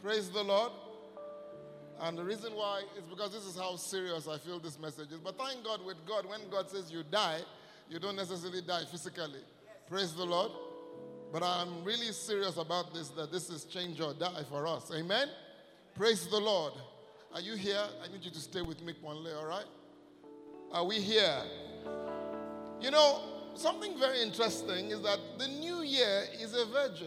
Praise the Lord. And the reason why is because this is how serious I feel this message is. But thank God, with God, when God says you die, you don't necessarily die physically. Praise the Lord. But I'm really serious about this, that this is change or die for us. Amen? Praise the Lord. Are you here? I need you to stay with me, Ponle, all right? Are we here? You know, something very interesting is that the new year is a virgin.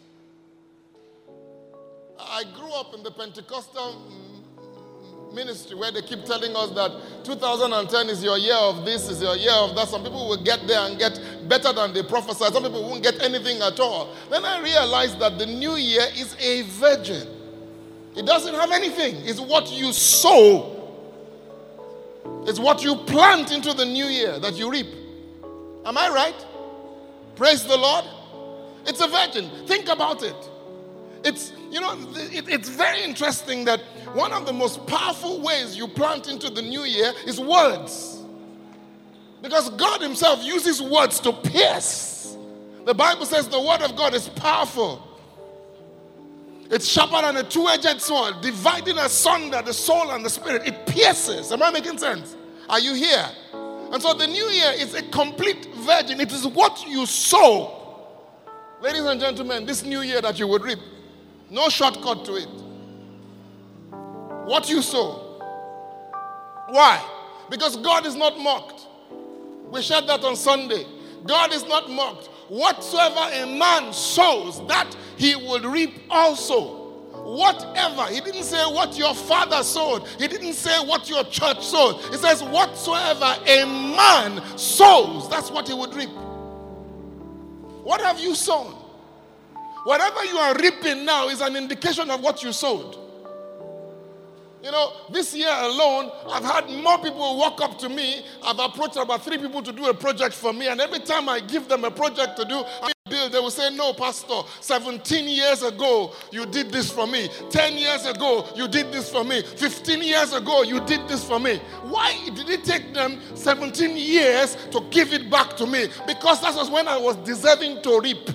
I grew up in the Pentecostal ministry where they keep telling us that 2010 is your year of this, is your year of that. Some people will get there and get better than they prophesied. Some people won't get anything at all. Then I realized that the new year is a virgin. It doesn't have anything. It's what you sow. It's what you plant into the new year that you reap. Am I right? Praise the Lord. It's a virgin. Think about it. It's, you know, it's very interesting that one of the most powerful ways you plant into the new year is words. Because God himself uses words to pierce. The Bible says the word of God is powerful. It's sharper than a two-edged sword, dividing asunder the soul and the spirit. It pierces. Am I making sense? Are you here? And so the new year is a complete virgin. It is what you sow. Ladies and gentlemen, this new year that you would reap, no shortcut to it. What you sow. Why? Because God is not mocked. We shared that on Sunday. God is not mocked. Whatsoever a man sows, that he will reap also. Whatever. He didn't say what your father sowed. He didn't say what your church sowed. He says whatsoever a man sows, that's what he would reap. What have you sown? Whatever you are reaping now is an indication of what you sowed. You know, this year alone, I've had more people walk up to me. I've approached about 3 people to do a project for me. And every time I give them a project to do, they will say, no, Pastor, 17 years ago, you did this for me. 10 years ago, you did this for me. 15 years ago, you did this for me. Why did it take them 17 years to give it back to me? Because that was when I was deserving to reap.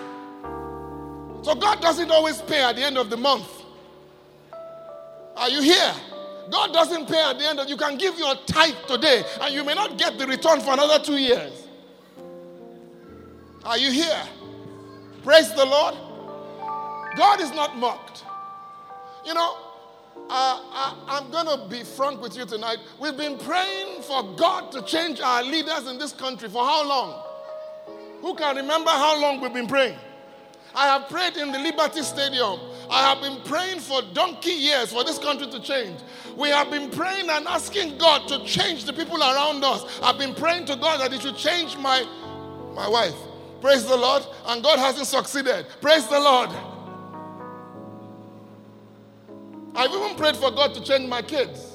So God doesn't always pay at the end of the month. Are you here? God doesn't pay at the end of, you can give your tithe today and you may not get the return for another 2 years. Are you here? Praise the Lord. God is not mocked. You know, I'm going to be frank with you tonight. We've been praying for God to change our leaders in this country for how long? Who can remember how long we've been praying? I have prayed in the Liberty Stadium. I have been praying for donkey years for this country to change. We have been praying and asking God to change the people around us. I've been praying to God that he should change my wife. Praise the Lord. And God hasn't succeeded. Praise the Lord. I've even prayed for God to change my kids.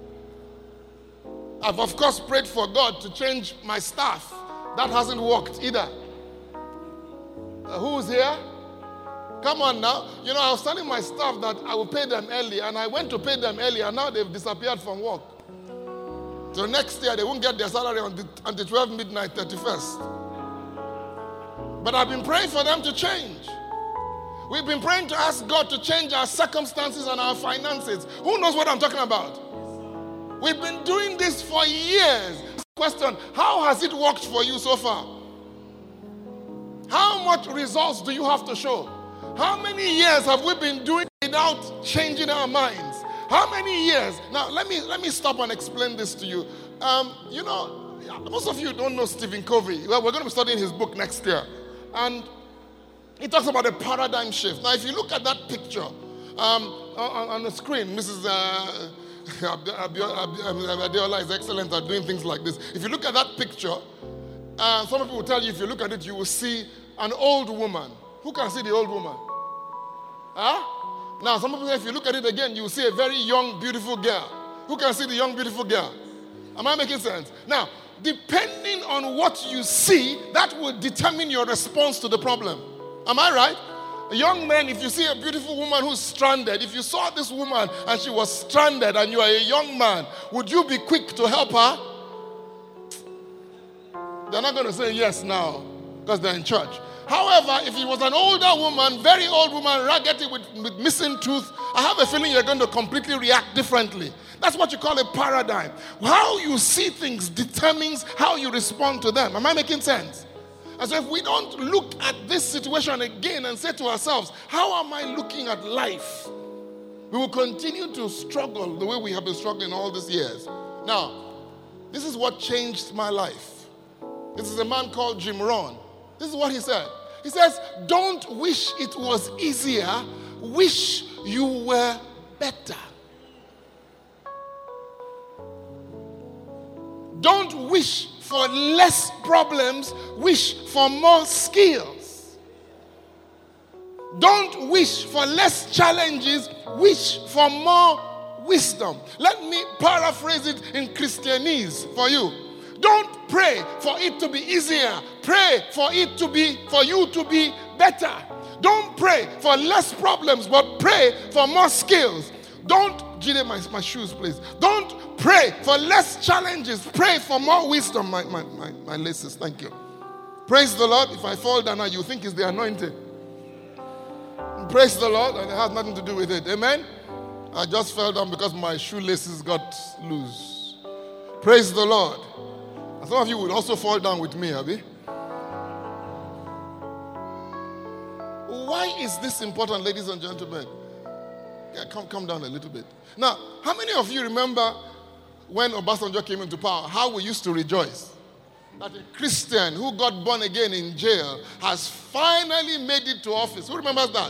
I've of course prayed for God to change my staff. That hasn't worked either. Who's here? Come on now. You know, I was telling my staff that I will pay them early, and I went to pay them early, and now they've disappeared from work. So next year, they won't get their salary until 12 midnight, 31st. But I've been praying for them to change. We've been praying to ask God to change our circumstances and our finances. Who knows what I'm talking about? We've been doing this for years. Question, how has it worked for you so far? How much results do you have to show? How many years have we been doing without changing our minds? How many years? Now, let me stop and explain this to you. You know, most of you don't know Stephen Covey. Well, we're going to be studying his book next year. And he talks about a paradigm shift. Now, if you look at that picture on the screen, Mrs. Adeola is excellent at doing things like this. If you look at that picture, some people will tell you, if you look at it, you will see an old woman. Who can see the old woman? Huh? Now, some people say, if you look at it again, you will see a very young, beautiful girl. Who can see the young, beautiful girl? Am I making sense? Now, depending on what you see, that will determine your response to the problem. Am I right? A young man, if you see a beautiful woman who's stranded, if you saw this woman and she was stranded and you are a young man, would you be quick to help her? They're not going to say yes now because they're in church. However, if it was an older woman, very old woman, raggedy with missing tooth, I have a feeling you're going to completely react differently. That's what you call a paradigm. How you see things determines how you respond to them. Am I making sense? And so if we don't look at this situation again and say to ourselves, how am I looking at life? We will continue to struggle the way we have been struggling all these years. Now, this is what changed my life. This is a man called Jim Rohn. This is what he said. He says, don't wish it was easier, wish you were better. Don't wish for less problems, wish for more skills. Don't wish for less challenges, wish for more wisdom. Let me paraphrase it in Christianese for you. Don't pray for it to be easier. Pray for you to be better. Don't pray for less problems, but pray for more skills. Don't, Jide, my shoes, please. Don't pray for less challenges. Pray for more wisdom. My laces, thank you. Praise the Lord. If I fall down now, you think it's the anointing. Praise the Lord, and it has nothing to do with it. Amen? I just fell down because my shoelaces got loose. Praise the Lord. Some of you would also fall down with me, Abby. Why is this important, ladies and gentlemen? Yeah, come down a little bit. Now, how many of you remember when Obasanjo came into power, how we used to rejoice that a Christian who got born again in jail has finally made it to office? Who remembers that?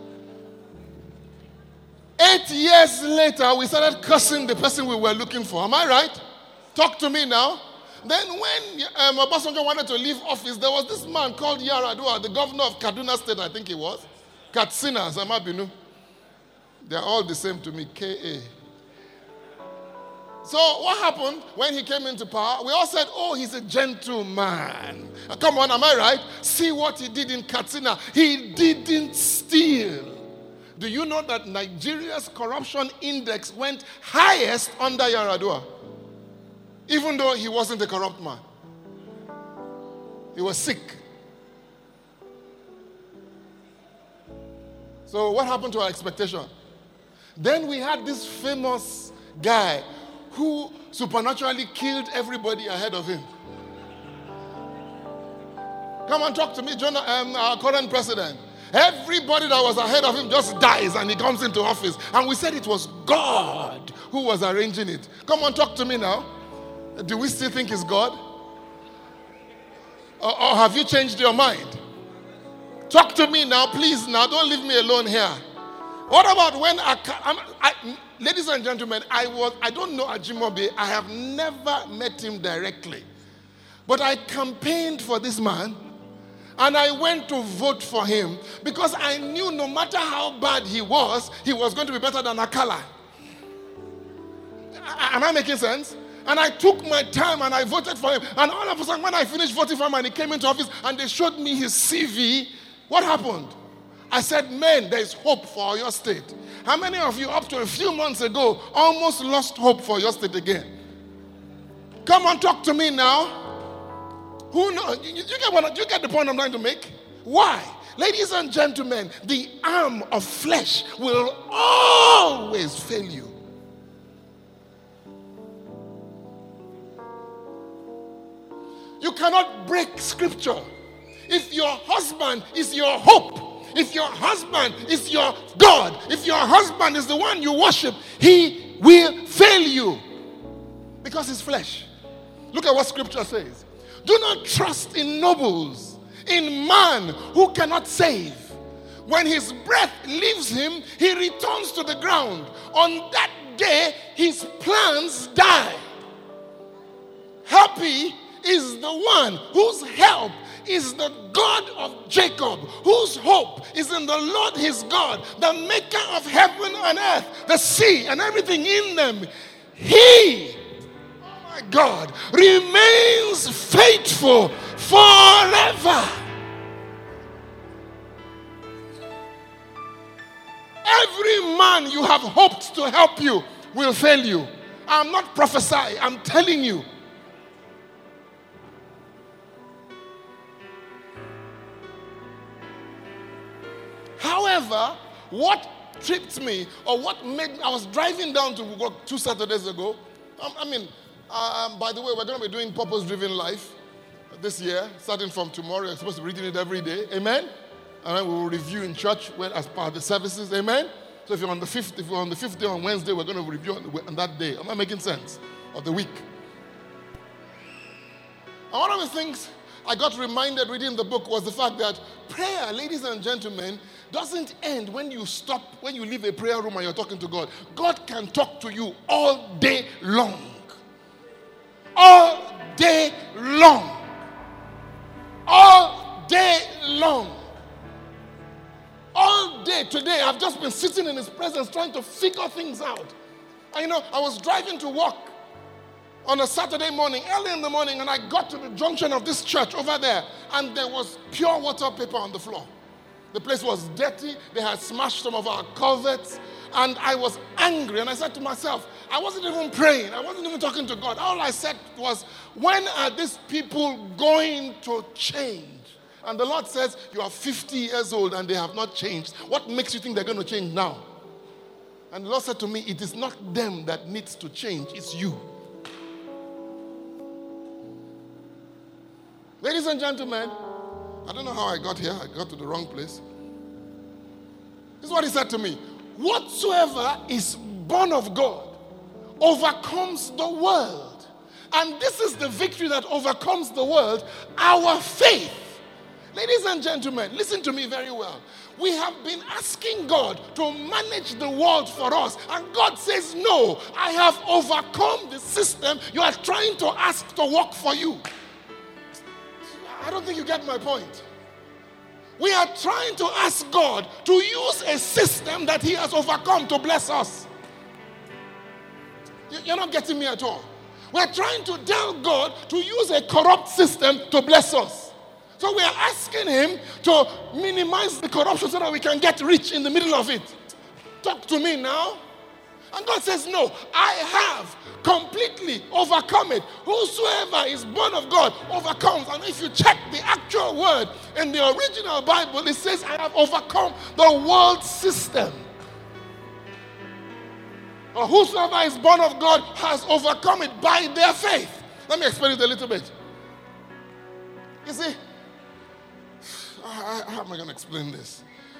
8 years later, we started cursing the person we were looking for. Am I right? Talk to me now. Then when Obasanjo wanted to leave office, there was this man called Yaradua, the governor of Kaduna State, I think he was. Katsina, Zamabinu. They are all the same to me, K.A. So what happened when he came into power? We all said, oh, he's a gentleman. Come on, am I right? See what he did in Katsina. He didn't steal. Do you know that Nigeria's corruption index went highest under Yaradua? Even though he wasn't a corrupt man. He was sick. So what happened to our expectation? Then we had this famous guy who supernaturally killed everybody ahead of him. Come on, talk to me, our current president. Everybody that was ahead of him just dies and he comes into office. And we said it was God who was arranging it. Come on, talk to me now. Do we still think it's God? Or have you changed your mind? Talk to me now, please. Now, don't leave me alone here. What about when ladies and gentlemen, I don't know Ajimobi. I have never met him directly. But I campaigned for this man and I went to vote for him because I knew no matter how bad he was going to be better than Akala. Am I making sense? And I took my time and I voted for him. And all of a sudden, when I finished voting for him and he came into office and they showed me his CV, what happened? I said, man, there is hope for your state. How many of you up to a few months ago almost lost hope for your state again? Come on, talk to me now. Who knows? You get the point I'm trying to make? Why? Ladies and gentlemen, the arm of flesh will always fail you. You cannot break scripture. If your husband is your hope, if your husband is your God, if your husband is the one you worship, he will fail you because it's flesh. Look at what scripture says. Do not trust in nobles, in man who cannot save. When his breath leaves him, he returns to the ground. On that day, his plans die. Happy is the one whose help is the God of Jacob, whose hope is in the Lord his God, the maker of heaven and earth, the sea and everything in them. He, oh my God, remains faithful forever. Every man you have hoped to help you will fail you. I'm not prophesying, I'm telling you. However, what tripped me, or what made, I was driving down to work 2 Saturdays ago. By the way, we're going to be doing purpose-driven life this year, starting from tomorrow. You're supposed to be reading it every day. Amen? And then we will review in church as part of the services. Amen? So if you're on the fifth day on Wednesday, we're going to review on that day. Am I making sense? Of the week. And one of the things I got reminded reading the book was the fact that prayer, ladies and gentlemen, doesn't end when you leave a prayer room and you're talking to God. God can talk to you all day long. All day long. All day long. All day today, I've just been sitting in His presence trying to figure things out. And I was driving to work on a Saturday morning, early in the morning, and I got to the junction of this church over there, and there was pure water paper on the floor. The place was dirty. They had smashed some of our culverts, and I was angry. And I said to myself, I wasn't even praying. I wasn't even talking to God. All I said was, when are these people going to change? And the Lord says, you are 50 years old and they have not changed. What makes you think they're going to change now? And the Lord said to me, it is not them that needs to change, it's you. Ladies and gentlemen, I don't know how I got here. I got to the wrong place. This is what He said to me. Whatsoever is born of God overcomes the world. And this is the victory that overcomes the world, our faith. Ladies and gentlemen, listen to me very well. We have been asking God to manage the world for us. And God says, no, I have overcome the system you are trying to ask to work for you. I don't think you get my point. We are trying to ask God to use a system that He has overcome to bless us. You're not getting me at all. We're trying to tell God to use a corrupt system to bless us. So we are asking Him to minimize the corruption so that we can get rich in the middle of it. Talk to me now. And God says, no, I have completely overcome it. Whosoever is born of God overcomes. And if you check the actual word in the original Bible, it says, I have overcome the world system. Or whosoever is born of God has overcome it by their faith. Let me explain it a little bit. You see, how am I going to explain this?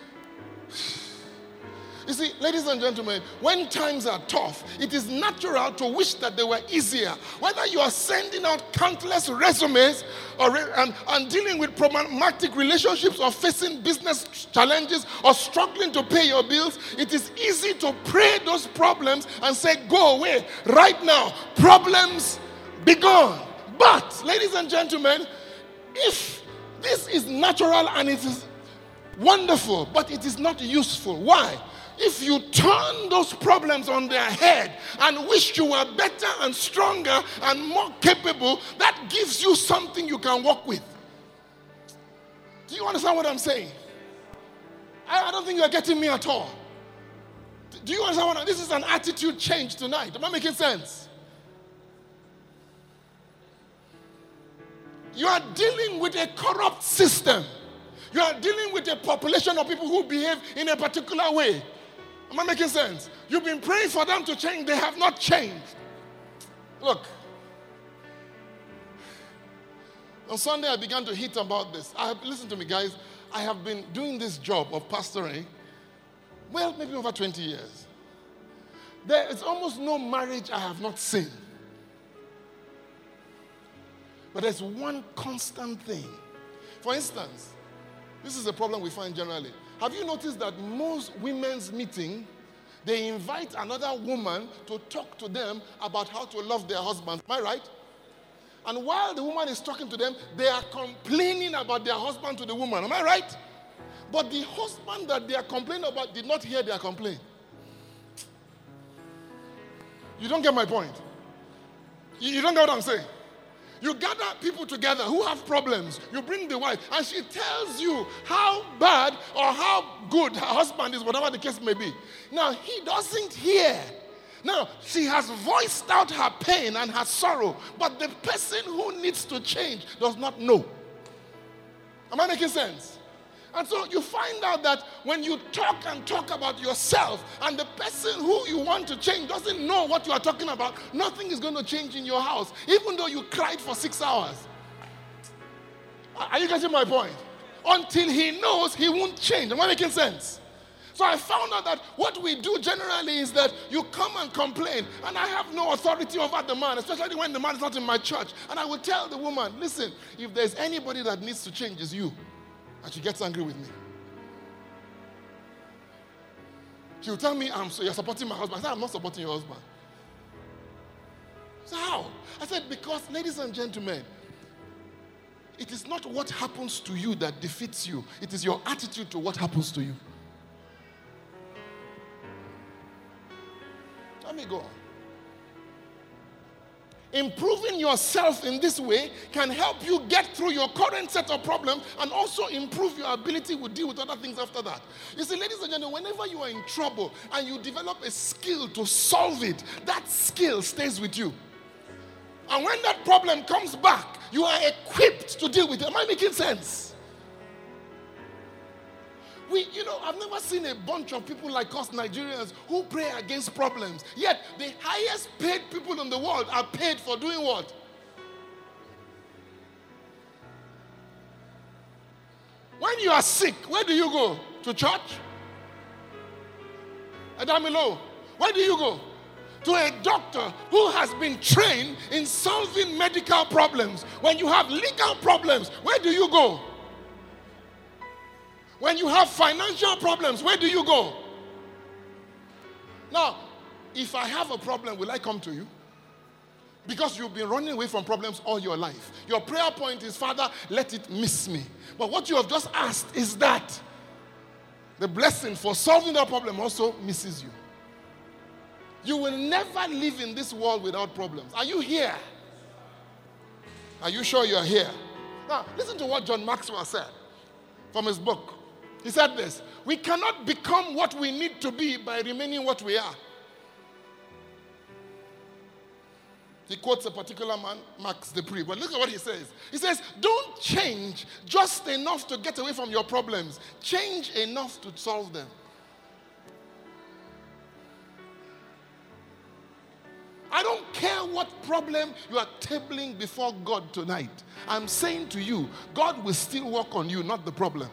You see, ladies and gentlemen, when times are tough, it is natural to wish that they were easier. Whether you are sending out countless resumes and dealing with problematic relationships or facing business challenges or struggling to pay your bills, it is easy to pray those problems and say, go away right now. Problems be gone. But, ladies and gentlemen, if this is natural and it is wonderful, but it is not useful. Why? If you turn those problems on their head and wish you were better and stronger and more capable, that gives you something you can work with. Do you understand what I'm saying? I don't think you're getting me at all. Do you understand this is an attitude change tonight? Am I making sense? You are dealing with a corrupt system. You are dealing with a population of people who behave in a particular way. Am I making sense? You've been praying for them to change. They have not changed. Look. On Sunday, I began to hit about this. Listen to me, guys. I have been doing this job of pastoring, well, maybe over 20 years. There is almost no marriage I have not seen. But there's one constant thing. For instance, this is a problem we find generally. Have you noticed that most women's meeting, they invite another woman to talk to them about how to love their husband? Am I right? And while the woman is talking to them, they are complaining about their husband to the woman. Am I right? But the husband that they are complaining about did not hear their complaint. You don't get my point. You don't get what I'm saying. You gather people together who have problems. You bring the wife, and she tells you how bad or how good her husband is, whatever the case may be. Now, he doesn't hear. Now, she has voiced out her pain and her sorrow, but the person who needs to change does not know. Am I making sense? And so you find out that when you talk and talk about yourself and the person who you want to change doesn't know what you are talking about, nothing is going to change in your house, even though you cried for 6 hours. Are you getting my point? Until he knows, he won't change. Am I making sense? So I found out that what we do generally is that you come and complain, and I have no authority over the man, especially when the man is not in my church. And I will tell the woman, listen, if there's anybody that needs to change, it's you. And she gets angry with me. She'll tell me, you're supporting my husband. I said, I'm not supporting your husband. So how? I said, because, ladies and gentlemen, it is not what happens to you that defeats you. It is your attitude to what happens to you. Let me go on. Improving yourself in this way can help you get through your current set of problems and also improve your ability to deal with other things after that. You see, ladies and gentlemen, whenever you are in trouble and you develop a skill to solve it, that skill stays with you. And when that problem comes back, you are equipped to deal with it. Am I making sense? I've never seen a bunch of people like us Nigerians who pray against problems. Yet the highest paid people in the world are paid for doing what? When you are sick, where do you go? To church? Adamilo, where do you go? To a doctor who has been trained in solving medical problems. When you have legal problems, where do you go? When you have financial problems, where do you go? Now, if I have a problem, will I come to you? Because you've been running away from problems all your life. Your prayer point is, Father, let it miss me. But what you have just asked is that the blessing for solving that problem also misses you. You will never live in this world without problems. Are you here? Are you sure you are here? Now, listen to what John Maxwell said from his book. He said this: we cannot become what we need to be by remaining what we are. He quotes a particular man, Max Dupree, but look at what he says. He says, don't change just enough to get away from your problems. Change enough to solve them. I don't care what problem you are tabling before God tonight. I'm saying to you, God will still work on you, not the problem.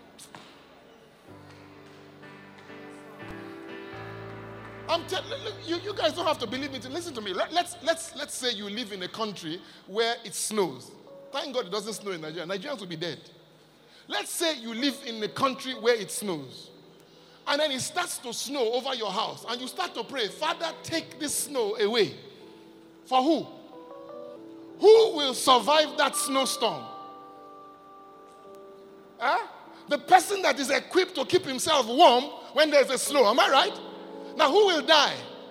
You guys don't have to believe me. Listen to me. Let's say you live in a country where it snows. Thank God it doesn't snow in Nigeria. Nigerians will be dead. Let's say you live in a country where it snows. And then it starts to snow over your house. And you start to pray, Father, take this snow away. For who? Who will survive that snowstorm? Huh? The person that is equipped to keep himself warm when there's a snow. Am I right? Now, who will die?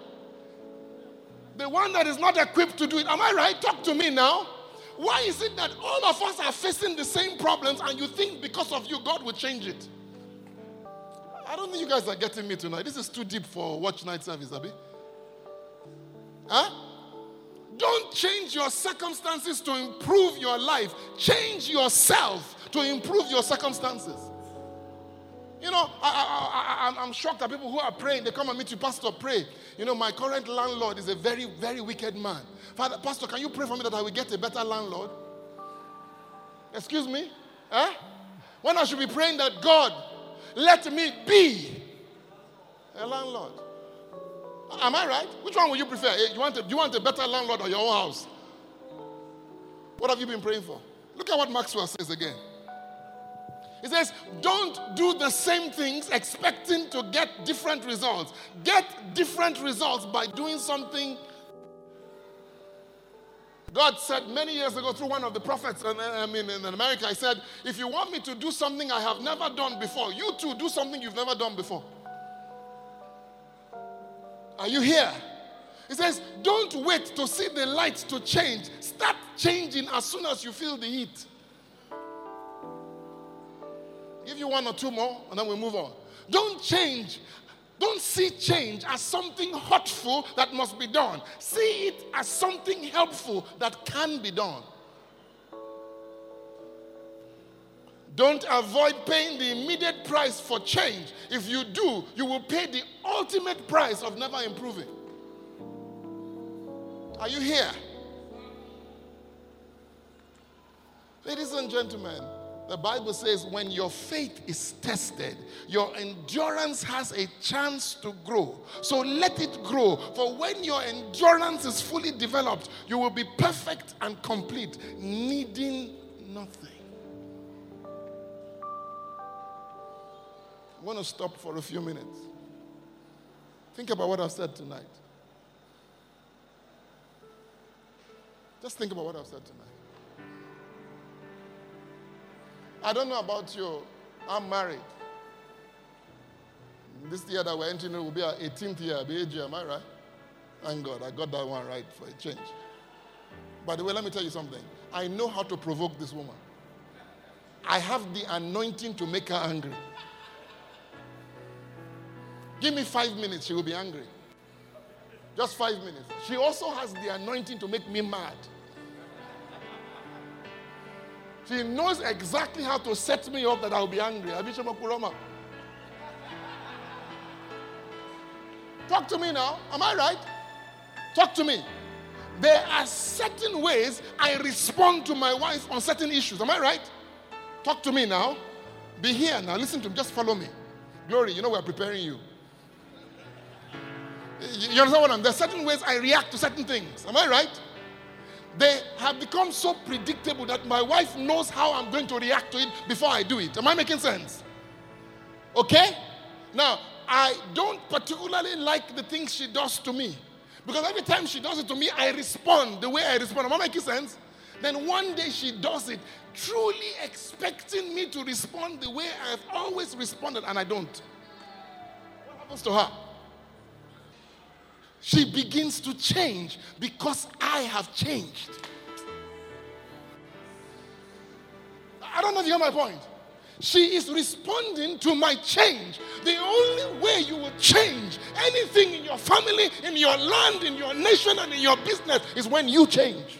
The one that is not equipped to do it. Am I right? Talk to me now. Why is it that all of us are facing the same problems and you think because of you, God will change it? I don't think you guys are getting me tonight. This is too deep for watch night service, Abi. Huh? Don't change your circumstances to improve your life. Change yourself to improve your circumstances. You know, I'm shocked at people who are praying. They come and meet you, Pastor, pray. You know, my current landlord is a very, very wicked man. Father, Pastor, can you pray for me that I will get a better landlord? Excuse me? Huh? When I should be praying that God, let me be a landlord. Am I right? Which one will you prefer? You want a better landlord or your own house? What have you been praying for? Look at what Maxwell says again. He says, don't do the same things expecting to get different results. Get different results by doing something. God said many years ago through one of the prophets in America, he said, if you want me to do something I have never done before, you too do something you've never done before. Are you here? He says, don't wait to see the lights to change. Start changing as soon as you feel the heat. Give you one or two more, and then we'll move on. Don't change. Don't see change as something hurtful that must be done. See it as something helpful that can be done. Don't avoid paying the immediate price for change. If you do, you will pay the ultimate price of never improving. Are you here? Ladies and gentlemen, the Bible says when your faith is tested, your endurance has a chance to grow. So let it grow. For when your endurance is fully developed, you will be perfect and complete, needing nothing. I want to stop for a few minutes. Think about what I've said tonight. Just think about what I've said tonight. I don't know about you. I'm married. This year that we're entering will be our 18th year. Am I right? Thank God, I got that one right for a change. By the way, let me tell you something. I know how to provoke this woman. I have the anointing to make her angry. Give me 5 minutes, she will be angry. Just 5 minutes. She also has the anointing to make me mad. She knows exactly how to set me up that I'll be angry. Talk to me now. Am I right? Talk to me. There are certain ways I respond to my wife on certain issues. Am I right? Talk to me now. Be here now. Listen to me. Just follow me. Glory, you know we're preparing you. You understand what I'm saying? There are certain ways I react to certain things. Am I right? They have become so predictable that my wife knows how I'm going to react to it before I do it. Am I making sense? Okay? Now, I don't particularly like the things she does to me. Because every time she does it to me, I respond the way I respond. Am I making sense? Then one day she does it, truly expecting me to respond the way I've always responded, and I don't. What happens to her? She begins to change because I have changed. I don't know if you get my point. She is responding to my change. The only way you will change anything in your family, in your land, in your nation, and in your business is when you change.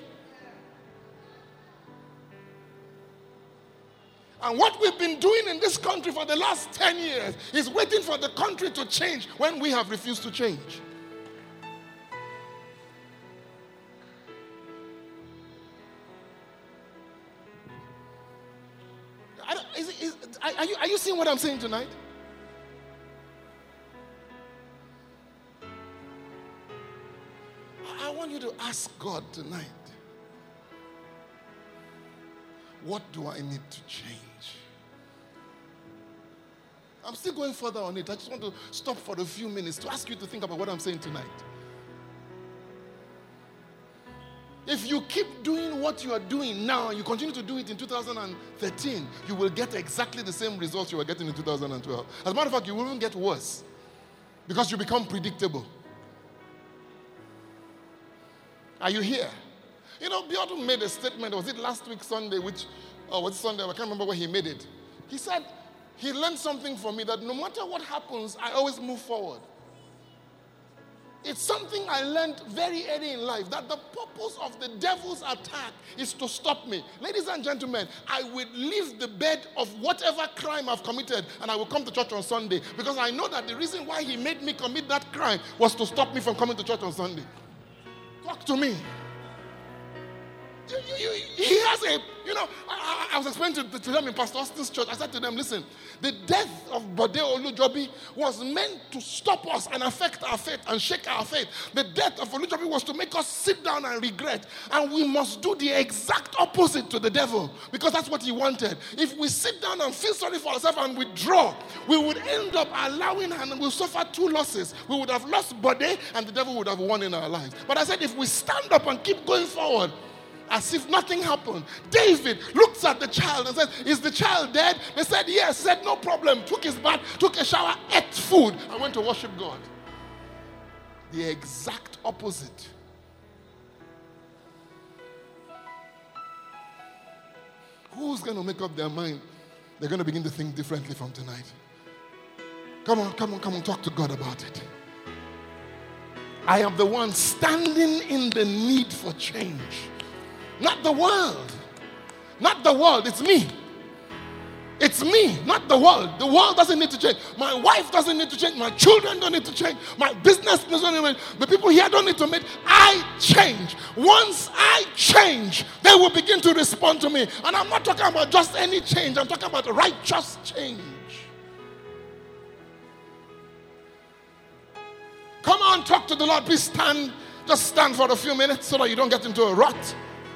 And what we've been doing in this country for the last 10 years is waiting for the country to change when we have refused to change. Are you seeing what I'm saying tonight? I want you to ask God tonight, what do I need to change? I'm still going further on it. I just want to stop for a few minutes to ask you to think about what I'm saying tonight. If you keep doing what you are doing now and you continue to do it in 2013, you will get exactly the same results you were getting in 2012. As a matter of fact, you will even get worse because you become predictable. Are you here? You know, Biodun made a statement, was it last week Sunday, was it Sunday? I can't remember where he made it. He said, he learned something from me that no matter what happens, I always move forward. It's something I learned very early in life, that the purpose of the devil's attack is to stop me. Ladies and gentlemen, I will leave the bed of whatever crime I've committed and I will come to church on Sunday because I know that the reason why he made me commit that crime was to stop me from coming to church on Sunday. Talk to me. He has a, I was explaining to them in Pastor Austin's church. I said to them, listen, the death of Bode Olujobi was meant to stop us and affect our faith and shake our faith. The death of Olujobi was to make us sit down and regret. And we must do the exact opposite to the devil because that's what he wanted. If we sit down and feel sorry for ourselves and withdraw, we would end up allowing and we'll suffer two losses. We would have lost Bode and the devil would have won in our lives. But I said, if we stand up and keep going forward, as if nothing happened. David looks at the child and says, is the child dead? They said, yes. He said, no problem. Took his bath, took a shower, ate food, and went to worship God. The exact opposite. Who's going to make up their mind? They're going to begin to think differently from tonight. Come on, talk to God about it. I am the one standing in the need for change. Not the world. Not the world, it's me. It's me, not the world. The world doesn't need to change. My wife doesn't need to change. My children don't need to change. My business doesn't need to change. The people here don't need to make. I change. Once I change, they will begin to respond to me. And I'm not talking about just any change. I'm talking about righteous change. Come on, talk to the Lord. Please stand. Just stand for a few minutes so that you don't get into a rut.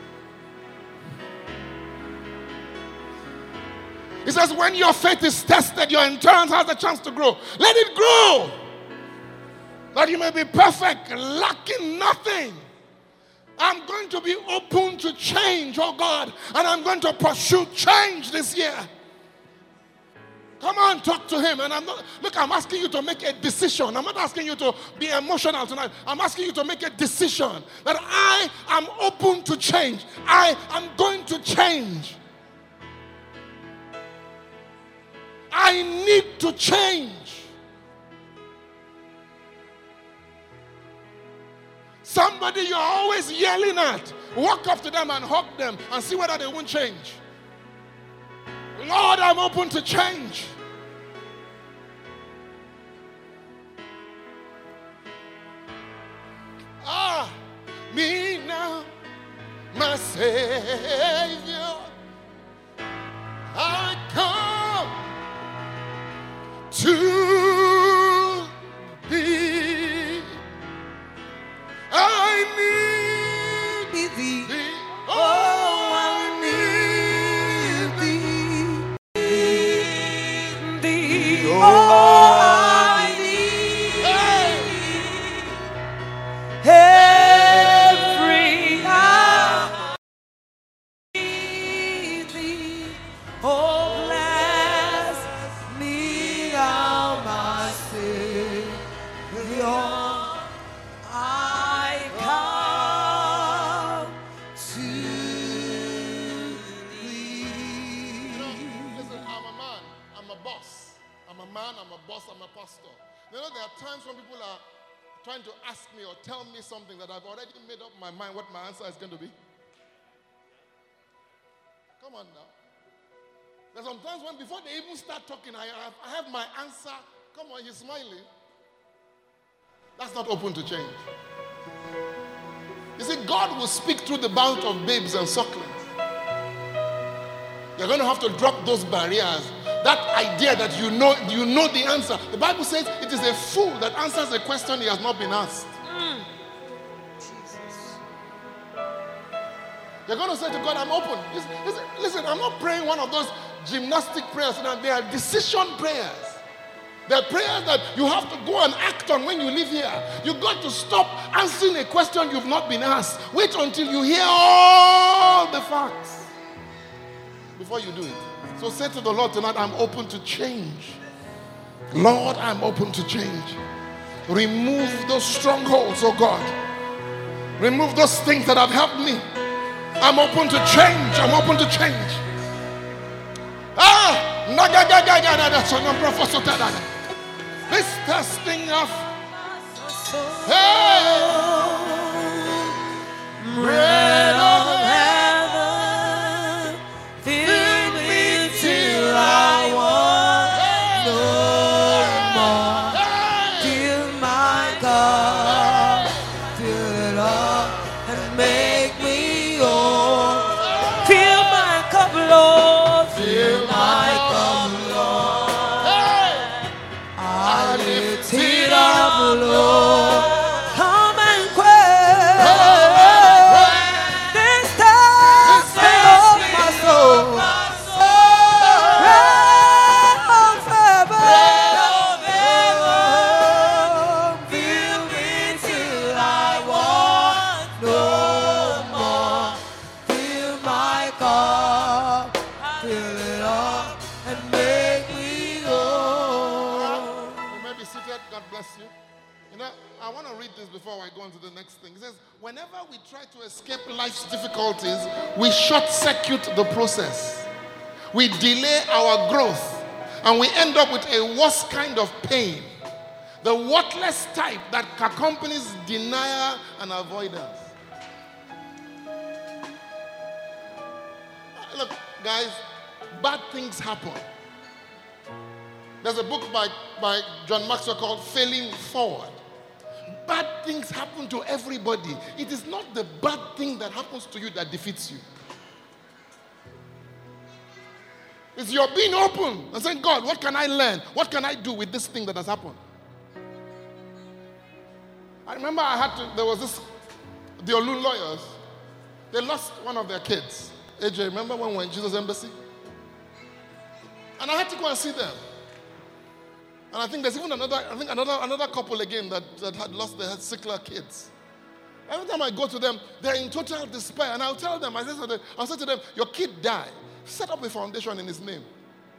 He says, when your faith is tested, your endurance has a chance to grow. Let it grow. That you may be perfect, lacking nothing. I'm going to be open to change, oh God. And I'm going to pursue change this year. Come on, talk to him. And I'm asking you to make a decision. I'm not asking you to be emotional tonight. I'm asking you to make a decision that I am open to change. I am going to change. I need to change. Somebody you're always yelling at, walk up to them and hug them and see whether they won't change. Lord, I'm open to change. Me now, my Savior, I come to thee. I need thee. Oh, I need thee. Oh, I need every hour. Need thee. Oh, bless me, thou my Savior. I come to thee. Listen, I'm a man. I'm a boss. I'm a man. I'm a boss. I'm a pastor. You know, there are times when people are trying to ask me or tell me something that I've already made up my mind what my answer is going to be. Come on now. There's sometimes when before they even start talking, I have my answer. Come on, you're smiling. That's not open to change. You see, God will speak through the mouth of babes and sucklings. You're going to have to drop those barriers. That idea that you know the answer. The Bible says it is a fool that answers a question he has not been asked. Jesus. You're going to say to God, I'm open. Listen, I'm not praying one of those gymnastic prayers. They are decision prayers. There are prayers that you have to go and act on when you leave here. You've got to stop answering a question you've not been asked. Wait until you hear all the facts before you do it. So say to the Lord tonight, I'm open to change. Lord, I'm open to change. Remove those strongholds, oh God. Remove those things that have helped me. I'm open to change. I'm open to change. This testing of bread of heaven, fill me till I want no more. Fill my cup, fill it up and make me whole. Fill my cup, Lord, fill my cup, Lord. I lift it up, Lord. Come and quench this thirsting of my soul. Bread of heaven, fill me till I want no more. Fill my cup, fill it up, and make me whole. You may be seated. God bless you. You know, I want to read this before I go on to the next thing. It says, whenever we try to escape life's difficulties, we short-circuit the process. We delay our growth, and we end up with a worse kind of pain. The worthless type that accompanies denial and avoidance. Look, guys, bad things happen. There's a book by John Maxwell called Failing Forward. Bad things happen to everybody. It is not the bad thing that happens to you that defeats you. It's your being open and saying, God, what can I learn? What can I do with this thing that has happened? I remember there was the Olu lawyers, they lost one of their kids. AJ, remember when we were in Jesus Embassy? And I had to go and see them. And I think there's even another couple again that had lost their sickler kids. Every time I go to them, they're in total despair. And I'll tell them, I'll say to them, your kid died. Set up a foundation in his name.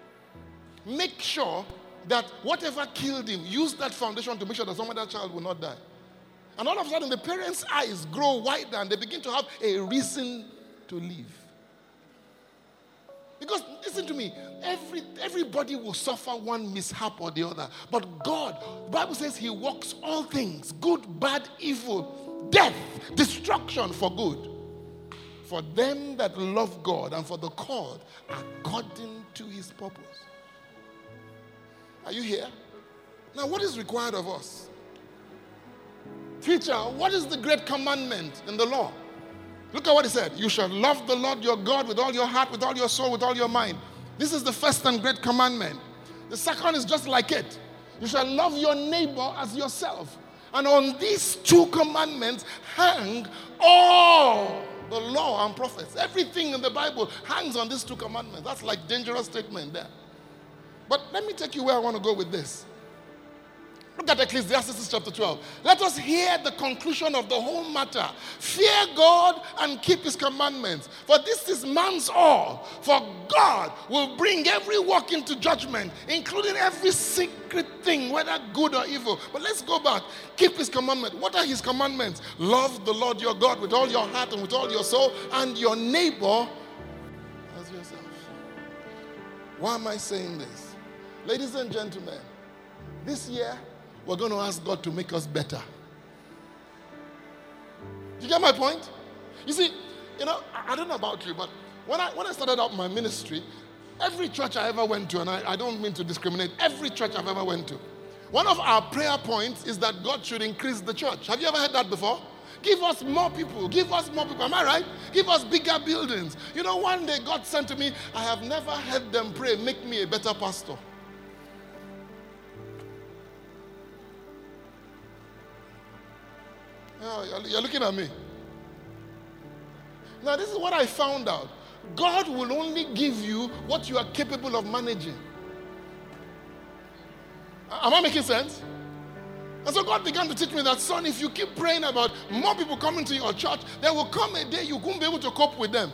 Make sure that whatever killed him, use that foundation to make sure that some other child will not die. And all of a sudden, the parents' eyes grow wider and they begin to have a reason to live. Because, listen to me, everybody will suffer one mishap or the other. But God, the Bible says he works all things, good, bad, evil, death, destruction for good. For them that love God and for the called according to his purpose. Are you here? Now, what is required of us? Teacher, what is the great commandment in the law? Look at what he said. You shall love the Lord your God with all your heart, with all your soul, with all your mind. This is the first and great commandment. The second is just like it. You shall love your neighbor as yourself. And on these two commandments hang all the law and prophets. Everything in the Bible hangs on these two commandments. That's like dangerous statement there. But let me take you where I want to go with this. Look at Ecclesiastes chapter 12. Let us hear the conclusion of the whole matter. Fear God and keep his commandments. For this is man's all. For God will bring every work into judgment, including every secret thing, whether good or evil. But let's go back. Keep his commandment. What are his commandments? Love the Lord your God with all your heart and with all your soul, and your neighbor as yourself. Why am I saying this? Ladies and gentlemen, this year, we're going to ask God to make us better. You get my point? You see, I don't know about you, but when I started out my ministry, every church I ever went to, and I don't mean to discriminate, every church I've ever went to, one of our prayer points is that God should increase the church. Have you ever heard that before? Give us more people. Give us more people. Am I right? Give us bigger buildings. One day God said to me, I have never heard them pray, make me a better pastor. Oh, you're looking at me. Now, this is what I found out. God will only give you what you are capable of managing. Am I making sense? And so God began to teach me that, son, if you keep praying about more people coming to your church, there will come a day you won't be able to cope with them.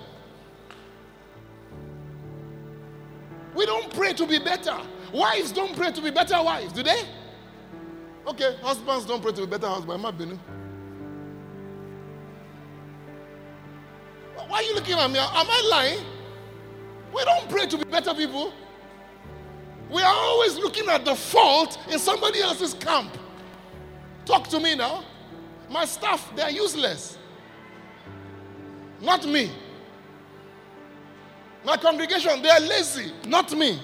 We don't pray to be better. Wives don't pray to be better wives, do they? Okay, husbands don't pray to be better husbands. Why are you looking at me? Am I lying? We don't pray to be better people. We are always looking at the fault in somebody else's camp. Talk to me now. My staff, they are useless. Not me. My congregation, they are lazy. Not me.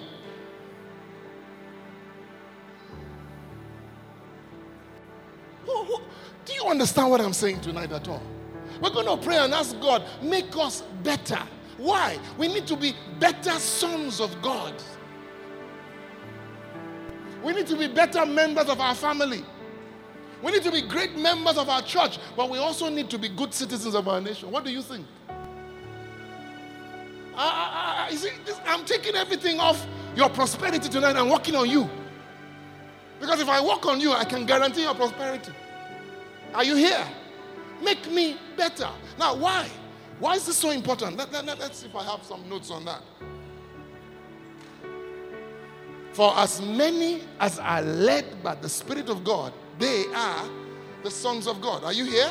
Do you understand what I'm saying tonight at all? We're going to pray and ask God, make us better. Why? We need to be better sons of God. We need to be better members of our family. We need to be great members of our church, but we also need to be good citizens of our nation. What do you think? You see, I'm taking everything off your prosperity tonight and working on you. Because if I work on you, I can guarantee your prosperity. Are you here? Make me better. Now, why? Why is this so important? Let's see if I have some notes on that. For as many as are led by the Spirit of God, they are the sons of God. Are you here?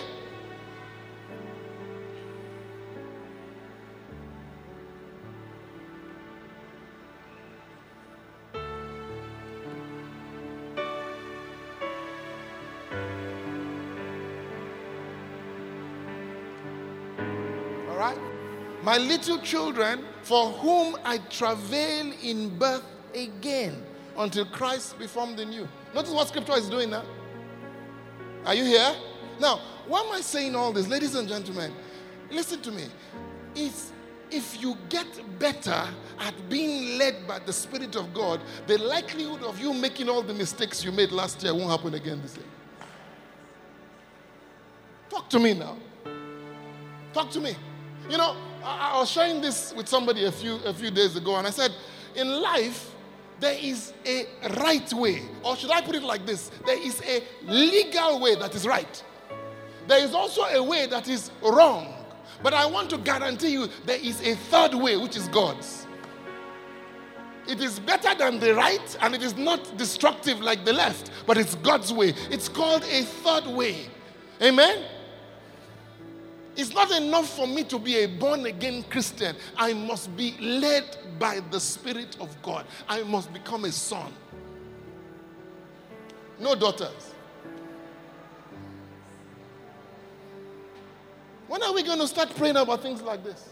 All right? My little children, for whom I travail in birth again, until Christ be formed in you. Notice what scripture is doing now. Are you here? Now, why am I saying all this? Ladies and gentlemen, listen to me. If you get better at being led by the Spirit of God, the likelihood of you making all the mistakes you made last year won't happen again this year. Talk to me now. Talk to me. You know, I was sharing this with somebody a few days ago, and I said, in life, there is a right way. Or should I put it like this? There is a legal way that is right. There is also a way that is wrong. But I want to guarantee you there is a third way, which is God's. It is better than the right, and it is not destructive like the left, but it's God's way. It's called a third way. Amen? It's not enough for me to be a born-again Christian. I must be led by the Spirit of God. I must become a son. No daughters. When are we going to start praying about things like this?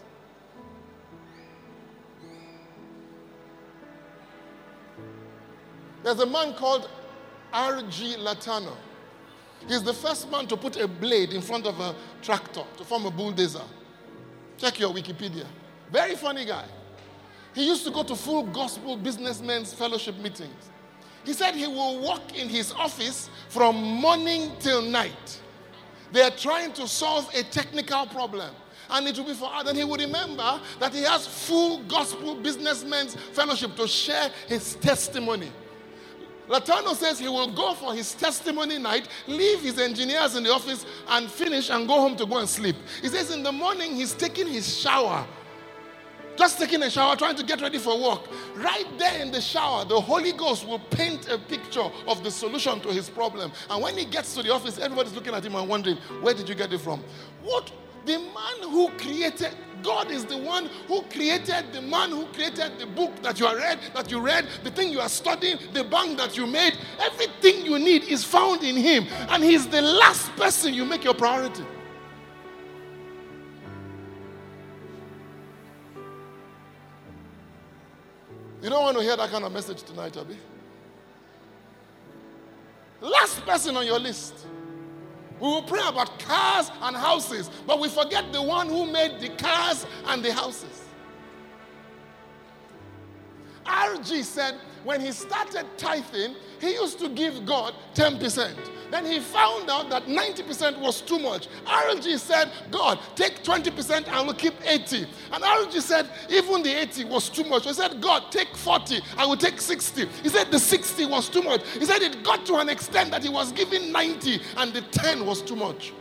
There's a man called R.G. Latano. He's the first man to put a blade in front of a tractor to form a bulldozer. Check your Wikipedia. Very funny guy. He used to go to Full Gospel Businessmen's Fellowship meetings. He said he will work in his office from morning till night. They are trying to solve a technical problem. And it will be for others. And he will remember that he has Full Gospel Businessmen's Fellowship to share his testimony. Latano says he will go for his testimony night, leave his engineers in the office and finish and go home to go and sleep. He says in the morning he's taking his shower. Just taking a shower, trying to get ready for work. Right there in the shower, the Holy Ghost will paint a picture of the solution to his problem. And when he gets to the office, everybody's looking at him and wondering, where did you get it from? What? The man who created, God is the one who created the man who created the book that you read, the thing you are studying, the bank that you made. Everything you need is found in him. And he's the last person you make your priority. You don't want to hear that kind of message tonight, Abi? Last person on your list. We will pray about cars and houses, but we forget the one who made the cars and the houses. R.G. said when he started tithing, he used to give God 10%. Then he found out that 90% was too much. R.G. said, God, take 20% and we'll keep 80. And R.G. said, even the 80 was too much. He said, God, take 40, I will take 60. He said the 60 was too much. He said it got to an extent that he was giving 90 and the 10 was too much.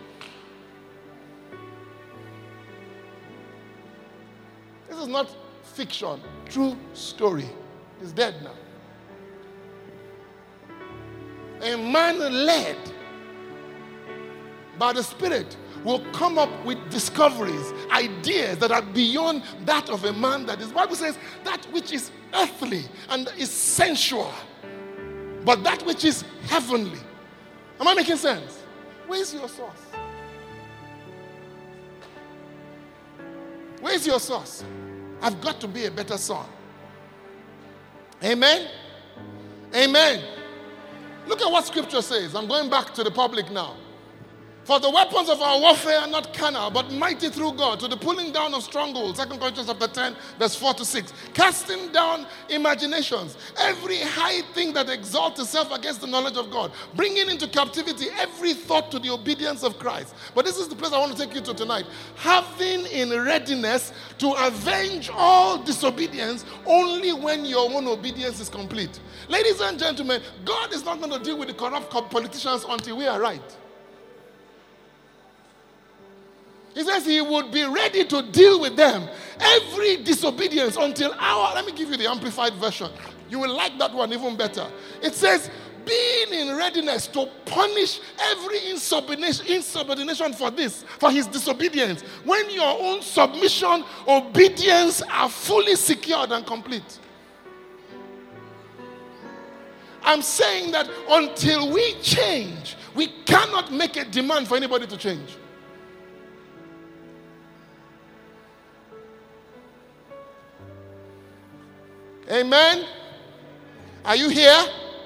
This is not fiction, true story. He's dead now. A man led by the Spirit will come up with discoveries, ideas that are beyond that of a man that is. The Bible says that which is earthly and is sensual, but that which is heavenly. Am I making sense? Where's your source? Where's your source? I've got to be a better son. Amen? Amen. Look at what scripture says. I'm going back to the public now. For the weapons of our warfare are not carnal, but mighty through God to the pulling down of strongholds. 2 Corinthians chapter 10, verse 4 to 6. Casting down imaginations, every high thing that exalts itself against the knowledge of God. Bringing into captivity every thought to the obedience of Christ. But this is the place I want to take you to tonight. Having in readiness to avenge all disobedience only when your own obedience is complete. Ladies and gentlemen, God is not going to deal with the corrupt politicians until we are right. He says he would be ready to deal with them. Every disobedience until our... Let me give you the amplified version. You will like that one even better. It says, being in readiness to punish every insubordination for his disobedience, when your own submission, obedience are fully secured and complete. I'm saying that until we change, we cannot make a demand for anybody to change. Amen? Are you here?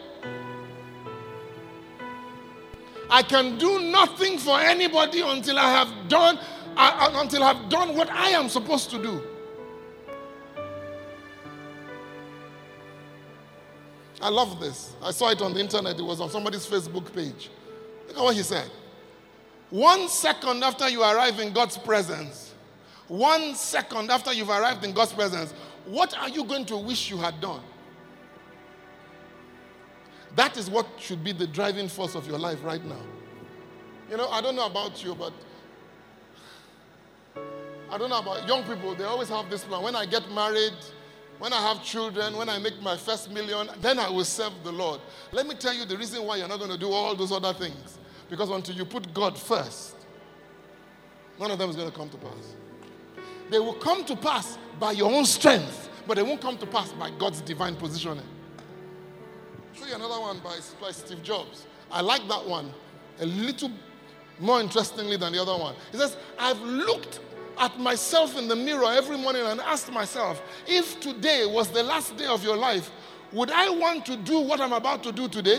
I can do nothing for anybody until I have done what I am supposed to do. I love this. I saw it on the internet. It was on somebody's Facebook page. Look at what he said. 1 second after you arrive in God's presence, 1 second after you've arrived in God's presence, what are you going to wish you had done? That is what should be the driving force of your life right now. You know, I don't know about you, but I don't know about young people. They always have this plan. When I get married, when I have children, when I make my first million, then I will serve the Lord. Let me tell you the reason why you're not going to do all those other things. Because until you put God first, none of them is going to come to pass. They will come to pass by your own strength, but they won't come to pass by God's divine positioning. I'll show you another one by Steve Jobs. I like that one a little more interestingly than the other one. He says, I've looked at myself in the mirror every morning and asked myself, if today was the last day of your life, would I want to do what I'm about to do today?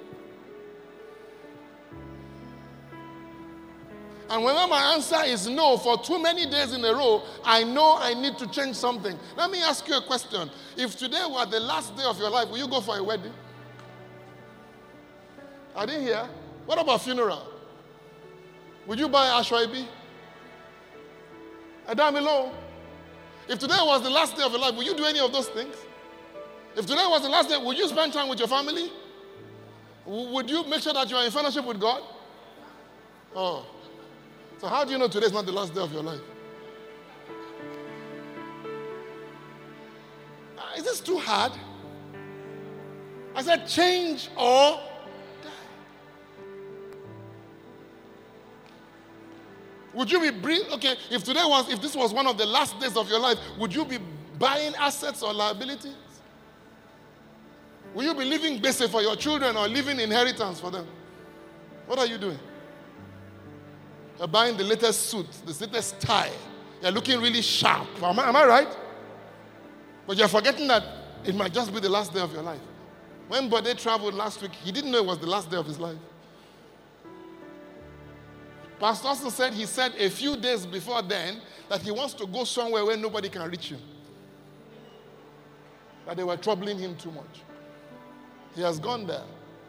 And whenever my answer is no, for too many days in a row, I know I need to change something. Let me ask you a question. If today were the last day of your life, will you go for a wedding? I didn't hear. What about funeral? Would you buy Ashwaibi? Adamilo? If today was the last day of your life, will you do any of those things? If today was the last day, would you spend time with your family? Would you make sure that you are in fellowship with God? Oh. So how do you know today is not the last day of your life? Is this too hard? I said change or die. Would you be okay? If this was one of the last days of your life, would you be buying assets or liabilities? Will you be leaving basic for your children or leaving inheritance for them? What are you doing? You're buying the latest suit, the latest tie. You're looking really sharp. Am I right? But you're forgetting that it might just be the last day of your life. When Bode traveled last week, he didn't know it was the last day of his life. Pastor Austin said he said a few days before then that he wants to go somewhere where nobody can reach him. That they were troubling him too much. He has gone there.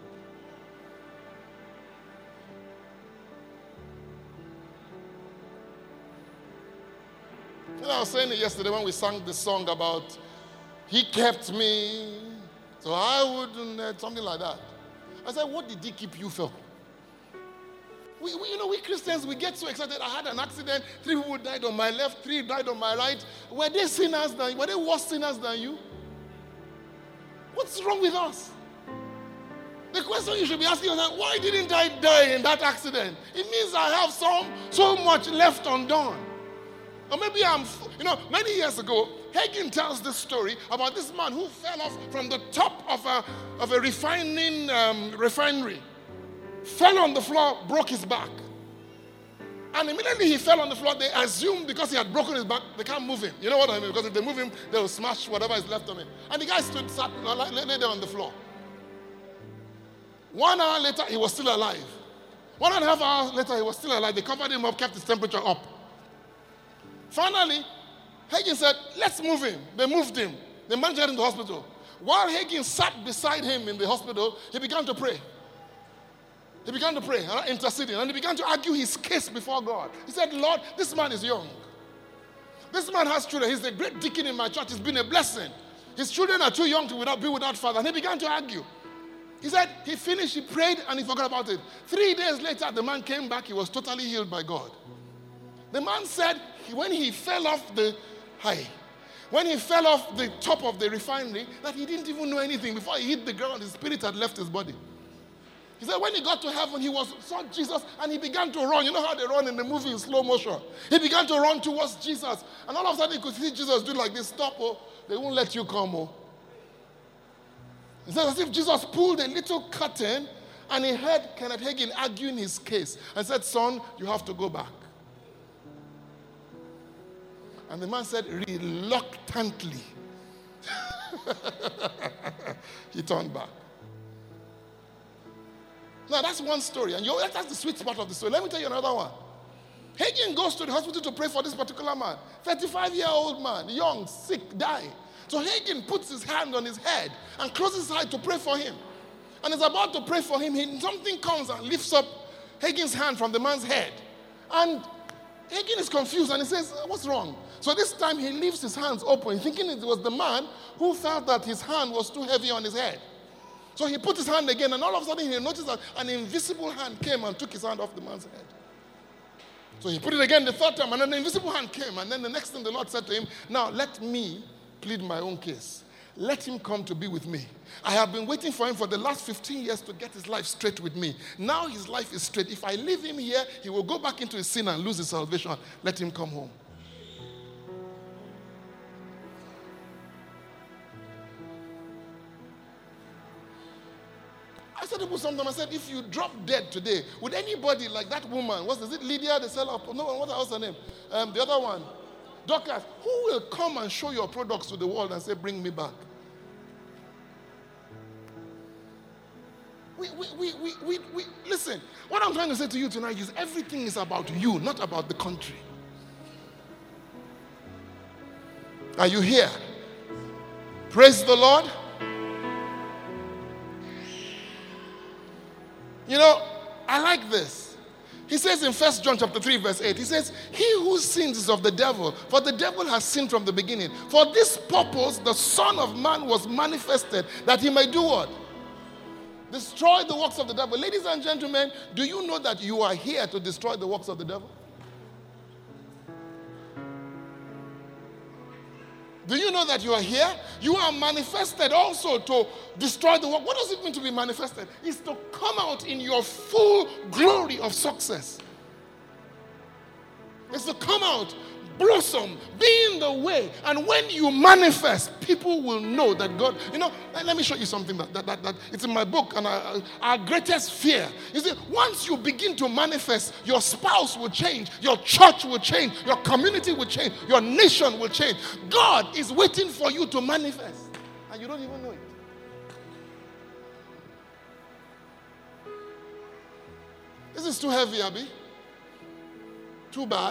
You know, I was saying it yesterday when we sang the song about He kept me, so I wouldn't, something like that. I said, what did He keep you for? We Christians, we get so excited. I had an accident, 3 people died on my left, 3 died on my right. Were they sinners than you? Were they worse sinners than you? What's wrong with us? The question you should be asking yourself, why didn't I die in that accident? It means I have so much left undone. Or maybe many years ago, Hagin tells this story about this man who fell off from the top of a refinery. Fell on the floor, broke his back. And immediately he fell on the floor, they assumed because he had broken his back, they can't move him. You know what I mean? Because if they move him, they will smash whatever is left of him. And the guy lay there on the floor. 1 hour later, he was still alive. 1.5 hours later, he was still alive. They covered him up, kept his temperature up. Finally, Hagin said, let's move him. They moved him. They managed to get him to the hospital. While Hagin sat beside him in the hospital, he began to pray. He began to pray, interceding, and he began to argue his case before God. He said, Lord, this man is young. This man has children. He's a great deacon in my church. It's been a blessing. His children are too young to be without father. And he began to argue. He said, he finished, he prayed, and he forgot about it. 3 days later, the man came back. He was totally healed by God. The man said when he fell off the top of the refinery, that he didn't even know anything. Before he hit the ground, his spirit had left his body. He said when he got to heaven, he saw Jesus and he began to run. You know how they run in the movie in slow motion? He began to run towards Jesus. And all of a sudden he could see Jesus do like this. Stop, oh, they won't let you come, oh. It's as if Jesus pulled a little curtain and he heard Kenneth Hagin arguing his case and said, son, you have to go back. And the man said, reluctantly. He turned back. Now, that's one story. And that's the sweet spot of the story. Let me tell you another one. Hagin goes to the hospital to pray for this particular man. 35-year-old man, young, sick, dying. So Hagin puts his hand on his head and closes his eye to pray for him. And is about to pray for him. Something comes and lifts up Hagin's hand from the man's head. And Hagin is confused and he says, what's wrong? So this time he leaves his hands open, thinking it was the man who felt that his hand was too heavy on his head. So he put his hand again, and all of a sudden he noticed that an invisible hand came and took his hand off the man's head. So he put it again the third time, and then the invisible hand came. And then the next thing the Lord said to him, now let me plead my own case. Let him come to be with me. I have been waiting for him for the last 15 years to get his life straight with me. Now his life is straight. If I leave him here, he will go back into his sin and lose his salvation. Let him come home. I said to people sometimes, I said, if you drop dead today, would anybody like that woman, is it Lydia, the seller of, no, what was her name? The other one, Dorcas, who will come and show your products to the world and say, bring me back? Listen, what I'm trying to say to you tonight is everything is about you, not about the country. Are you here? Praise the Lord. You know, I like this. He says in 1 John chapter 3 verse 8, he says, he who sins is of the devil, for the devil has sinned from the beginning. For this purpose, the Son of Man was manifested, that he may do what? Destroy the works of the devil. Ladies and gentlemen, do you know that you are here to destroy the works of the devil? Do you know that you are here? You are manifested also to destroy the work. What does it mean to be manifested? It's to come out in your full glory of success. It's to come out, blossom, be in the way. And when you manifest, people will know that God, let me show you something that it's in my book. And our greatest fear is that once you begin to manifest, your spouse will change, your church will change, your community will change, your nation will change. God is waiting for you to manifest, and you don't even know it. This is too heavy, Abby. Too bad.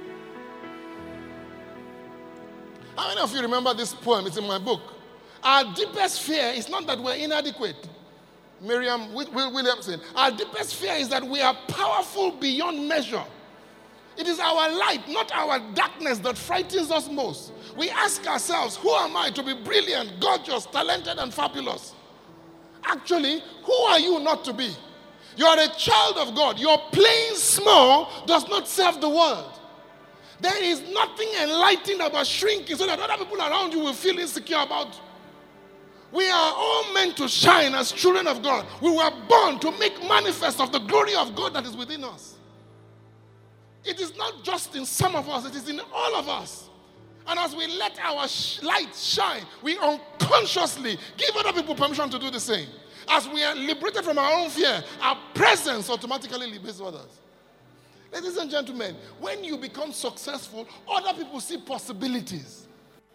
How many of you remember this poem? It's in my book. Our deepest fear is not that we're inadequate. Miriam Williamson. Our deepest fear is that we are powerful beyond measure. It is our light, not our darkness, that frightens us most. We ask ourselves, who am I to be brilliant, gorgeous, talented, and fabulous? Actually, who are you not to be? You are a child of God. Your playing small does not serve the world. There is nothing enlightening about shrinking so that other people around you will feel insecure about. We are all meant to shine as children of God. We were born to make manifest of the glory of God that is within us. It is not just in some of us, it is in all of us. And as we let our light shine, we unconsciously give other people permission to do the same. As we are liberated from our own fear, our presence automatically liberates others. Ladies and gentlemen, when you become successful, other people see possibilities.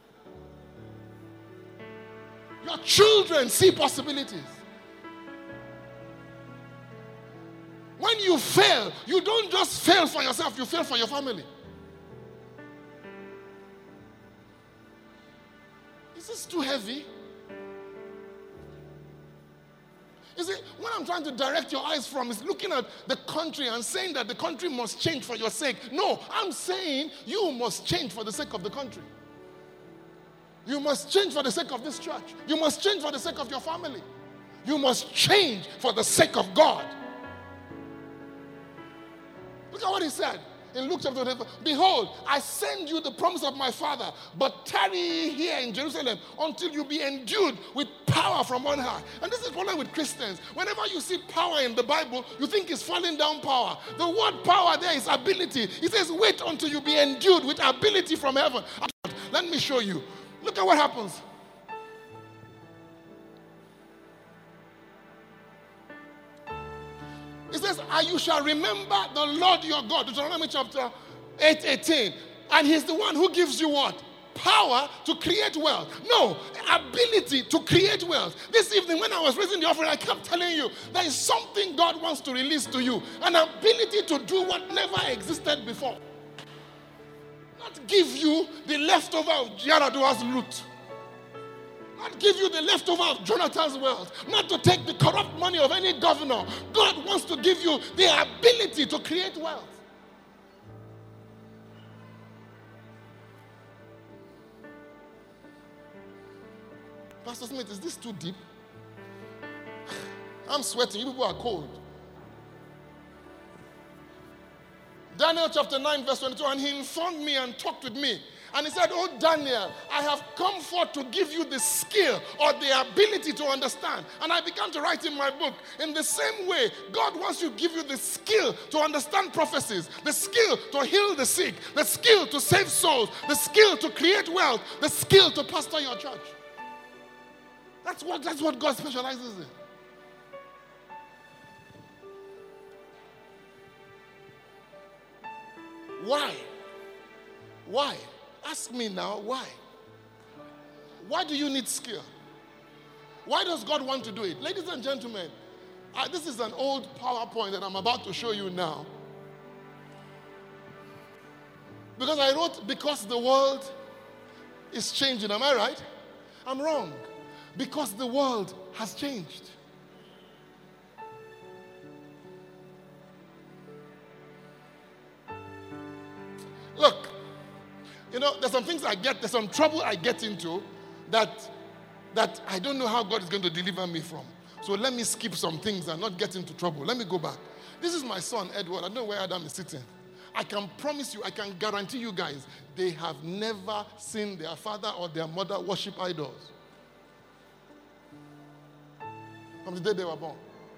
Your children see possibilities. When you fail, you don't just fail for yourself, you fail for your family. Is this too heavy? You see, what I'm trying to direct your eyes from is looking at the country and saying that the country must change for your sake. No, I'm saying you must change for the sake of the country. You must change for the sake of this church. You must change for the sake of your family. You must change for the sake of God. Look at what he said in Luke chapter 24. Behold, I send you the promise of my Father, but tarry here in Jerusalem until you be endued with power from on high. And this is the problem with Christians. Whenever you see power in the Bible, you think it's falling down power. The word power there is ability. It says, wait until you be endued with ability from heaven. Let me show you. Look at what happens. It says, and you shall remember the Lord your God. Deuteronomy chapter 8:18. And he's the one who gives you what? power to create wealth. No, ability to create wealth. This evening when I was raising the offering, I kept telling you there is something God wants to release to you. An ability to do what never existed before. Not give you the leftover of Yaradua's loot. Not give you the leftover of Jonathan's wealth. Not to take the corrupt money of any governor. God wants to give you the ability to create wealth. Pastor Smith, is this too deep? I'm sweating. You people are cold. Daniel chapter 9 verse 22, and he informed me and talked with me. And he said, oh Daniel, I have come forth to give you the skill or the ability to understand. And I began to write in my book, in the same way, God wants to give you the skill to understand prophecies, the skill to heal the sick, the skill to save souls, the skill to create wealth, the skill to pastor your church. That's what God specializes in. Why? Why? Ask me now, why? Why do you need skill? Why does God want to do it? Ladies and gentlemen, this is an old PowerPoint that I'm about to show you now. Because I wrote, because the world is changing. Am I right? I'm wrong. Because the world has changed. Look, there's some things there's some trouble I get into that I don't know how God is going to deliver me from. So let me skip some things and not get into trouble. Let me go back. This is my son, Edward. I don't know where Adam is sitting. I can promise you, I can guarantee you guys, they have never seen their father or their mother worship idols. From the day they were born.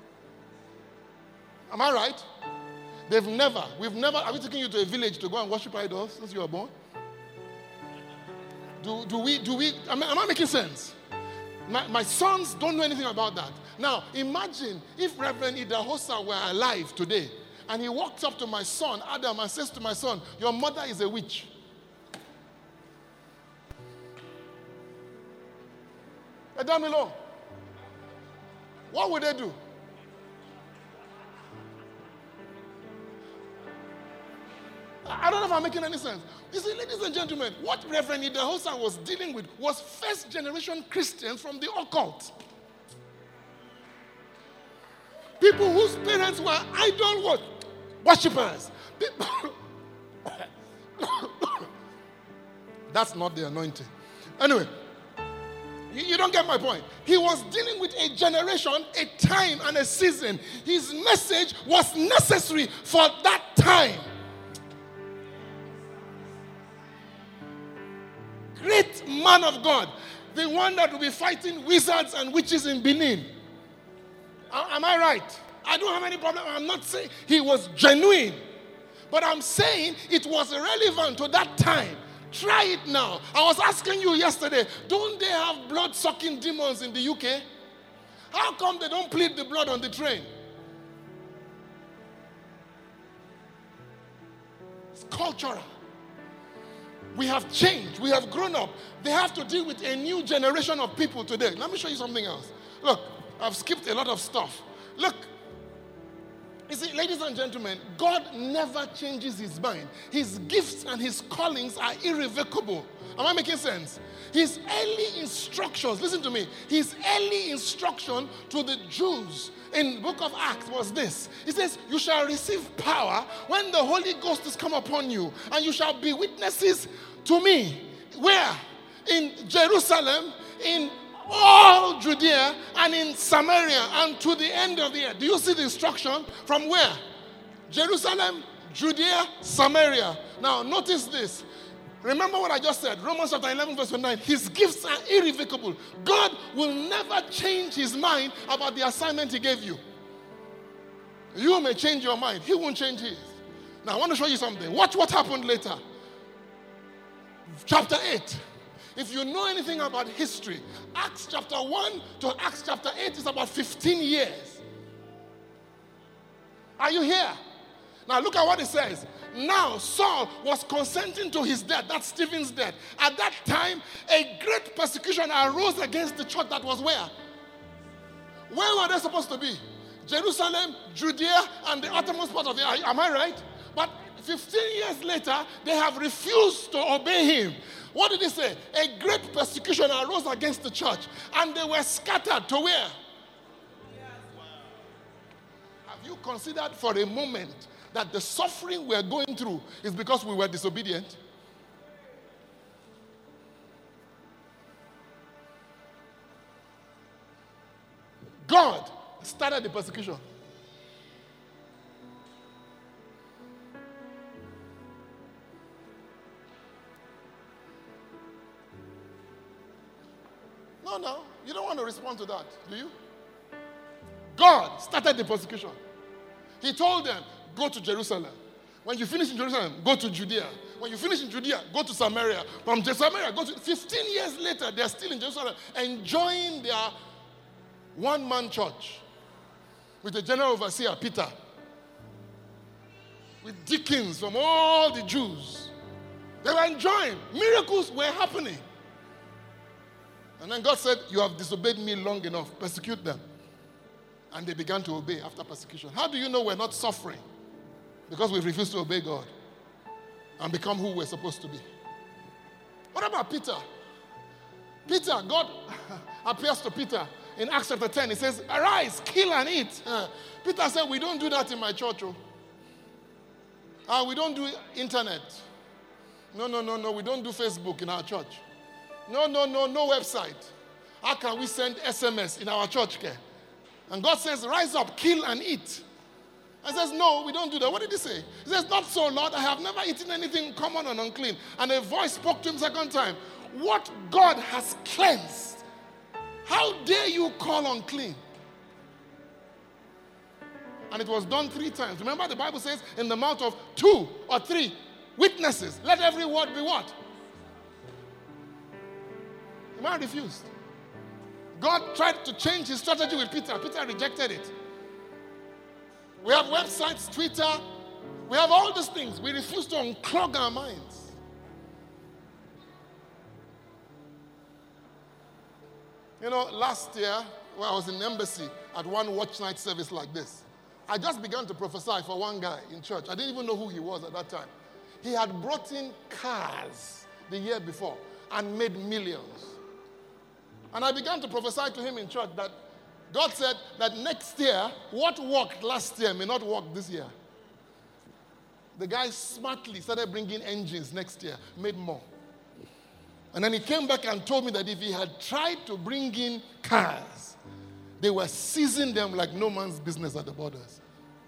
Am I right? We've never, are we taking you to a village to go and worship idols since you were born? Do we, am I making sense? My sons don't know anything about that. Now, imagine if Reverend Idahosa were alive today and he walks up to my son, Adam, and says to my son, your mother is a witch. Adamilo, what would they do? I don't know if I'm making any sense. You see, ladies and gentlemen, what Reverend Idahosa was dealing with was first generation Christians from the occult. People whose parents were idol worshippers. That's not the anointing. Anyway, you don't get my point. He was dealing with a generation, a time, and a season. His message was necessary for that time. Great man of God, the one that will be fighting wizards and witches in Benin. Am I right? I don't have any problem. I'm not saying he was genuine, but I'm saying it was relevant to that time. Try it now. I was asking you yesterday, don't they have blood-sucking demons in the UK? How come they don't plead the blood on the train? It's cultural. We have changed. We have grown up. They have to deal with a new generation of people today. Let me show you something else. Look, I've skipped a lot of stuff. Look, you see, ladies and gentlemen, God never changes his mind. His gifts and his callings are irrevocable. Am I making sense? His early instructions, listen to me, his early instruction to the Jews in the book of Acts was this. He says, you shall receive power when the Holy Ghost is come upon you, and you shall be witnesses to me. Where? In Jerusalem, in all Judea, and in Samaria, and to the end of the earth. Do you see the instruction? From where? Jerusalem, Judea, Samaria. Now, notice this. Remember what I just said. Romans chapter 11 verse 9. His gifts are irrevocable. God will never change his mind about the assignment he gave you. You may change your mind. He won't change his. Now, I want to show you something. Watch what happened later. Chapter 8. If you know anything about history, Acts chapter 1 to Acts chapter 8 is about 15 years. Are you here? Now look at what it says. Now Saul was consenting to his death. That's Stephen's death. At that time, a great persecution arose against the church that was where? Where were they supposed to be? Jerusalem, Judea, and the uttermost part of the earth. Am I right? But 15 years later, they have refused to obey him. What did he say? A great persecution arose against the church, and they were scattered to where? Have you considered for a moment that the suffering we're going through is because we were disobedient? God started the persecution. No, you don't want to respond to that, do you? God started the persecution. He told them, go to Jerusalem. When you finish in Jerusalem, go to Judea. When you finish in Judea, go to Samaria. From Samaria, go to... 15 years later, they're still in Jerusalem, enjoying their one-man church with the general overseer, Peter, with deacons from all the Jews. They were enjoying. Miracles were happening. And then God said, you have disobeyed me long enough. Persecute them. And they began to obey after persecution. How do you know we're not suffering? Because we've refused to obey God and become who we're supposed to be. What about Peter? Peter, God appears to Peter in Acts chapter 10. He says, arise, kill and eat. Peter said, we don't do that in my church. We don't do internet. No, we don't do Facebook in our church. No website. How can we send SMS in our church? And God says, rise up, kill and eat. I says, no, we don't do that. What did he say? He says, not so, Lord. I have never eaten anything common and unclean. And a voice spoke to him second time. What God has cleansed, how dare you call unclean? And it was done 3 times. Remember the Bible says, in the mouth of 2 or 3 witnesses, let every word be what? The man refused. God tried to change his strategy with Peter. Peter rejected it. We have websites, Twitter. We have all these things. We refuse to unclog our minds. You know, last year, when I was in the embassy at one watch night service like this, I just began to prophesy for one guy in church. I didn't even know who he was at that time. He had brought in cars the year before and made millions. And I began to prophesy to him in church that God said that next year, what worked last year may not work this year. The guy smartly started bringing engines next year, made more. And then he came back and told me that if he had tried to bring in cars, they were seizing them like no man's business at the borders.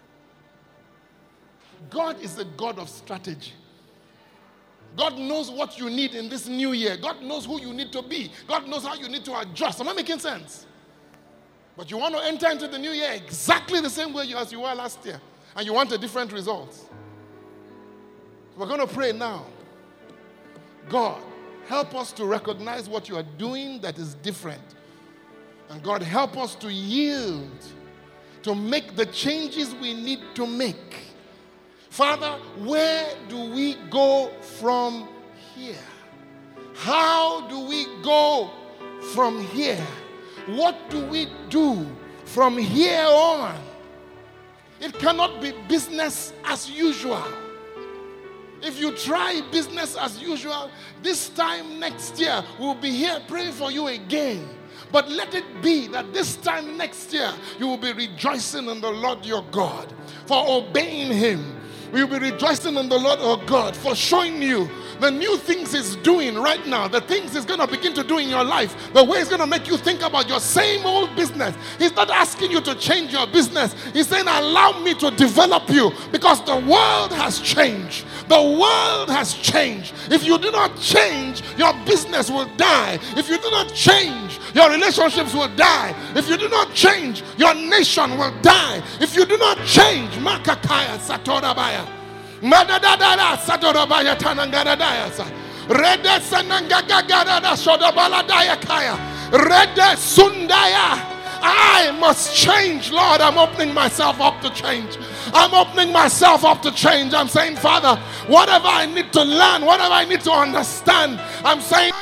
God is a God of strategy. God knows what you need in this new year. God knows who you need to be. God knows how you need to adjust. Am I making sense? But you want to enter into the new year exactly the same way as you were last year. And you want a different result. So we're going to pray now. God, help us to recognize what you are doing that is different. And God, help us to yield, to make the changes we need to make. Father, where do we go from here? How do we go from here? What do we do from here on? It cannot be business as usual. If you try business as usual, this time next year, we'll be here praying for you again. But let it be that this time next year, you will be rejoicing in the Lord your God for obeying him. We will be rejoicing in the Lord our God for showing you the new things he's doing right now, the things he's going to begin to do in your life, the way he's going to make you think about your same old business. He's not asking you to change your business. He's saying, allow me to develop you, because the world has changed. The world has changed. If you do not change, your business will die. If you do not change, your relationships will die. If you do not change, your nation will die. If you do not change, Makakaya Satorabaya. Madadada Satorabaya Tanangaradaya. Rede Sanangagagada Sodabaladaya Kaya. Rede Sundaya. I must change. Lord, I'm opening myself up to change. I'm opening myself up to change. I'm saying, Father, whatever I need to learn, whatever I need to understand, I'm saying,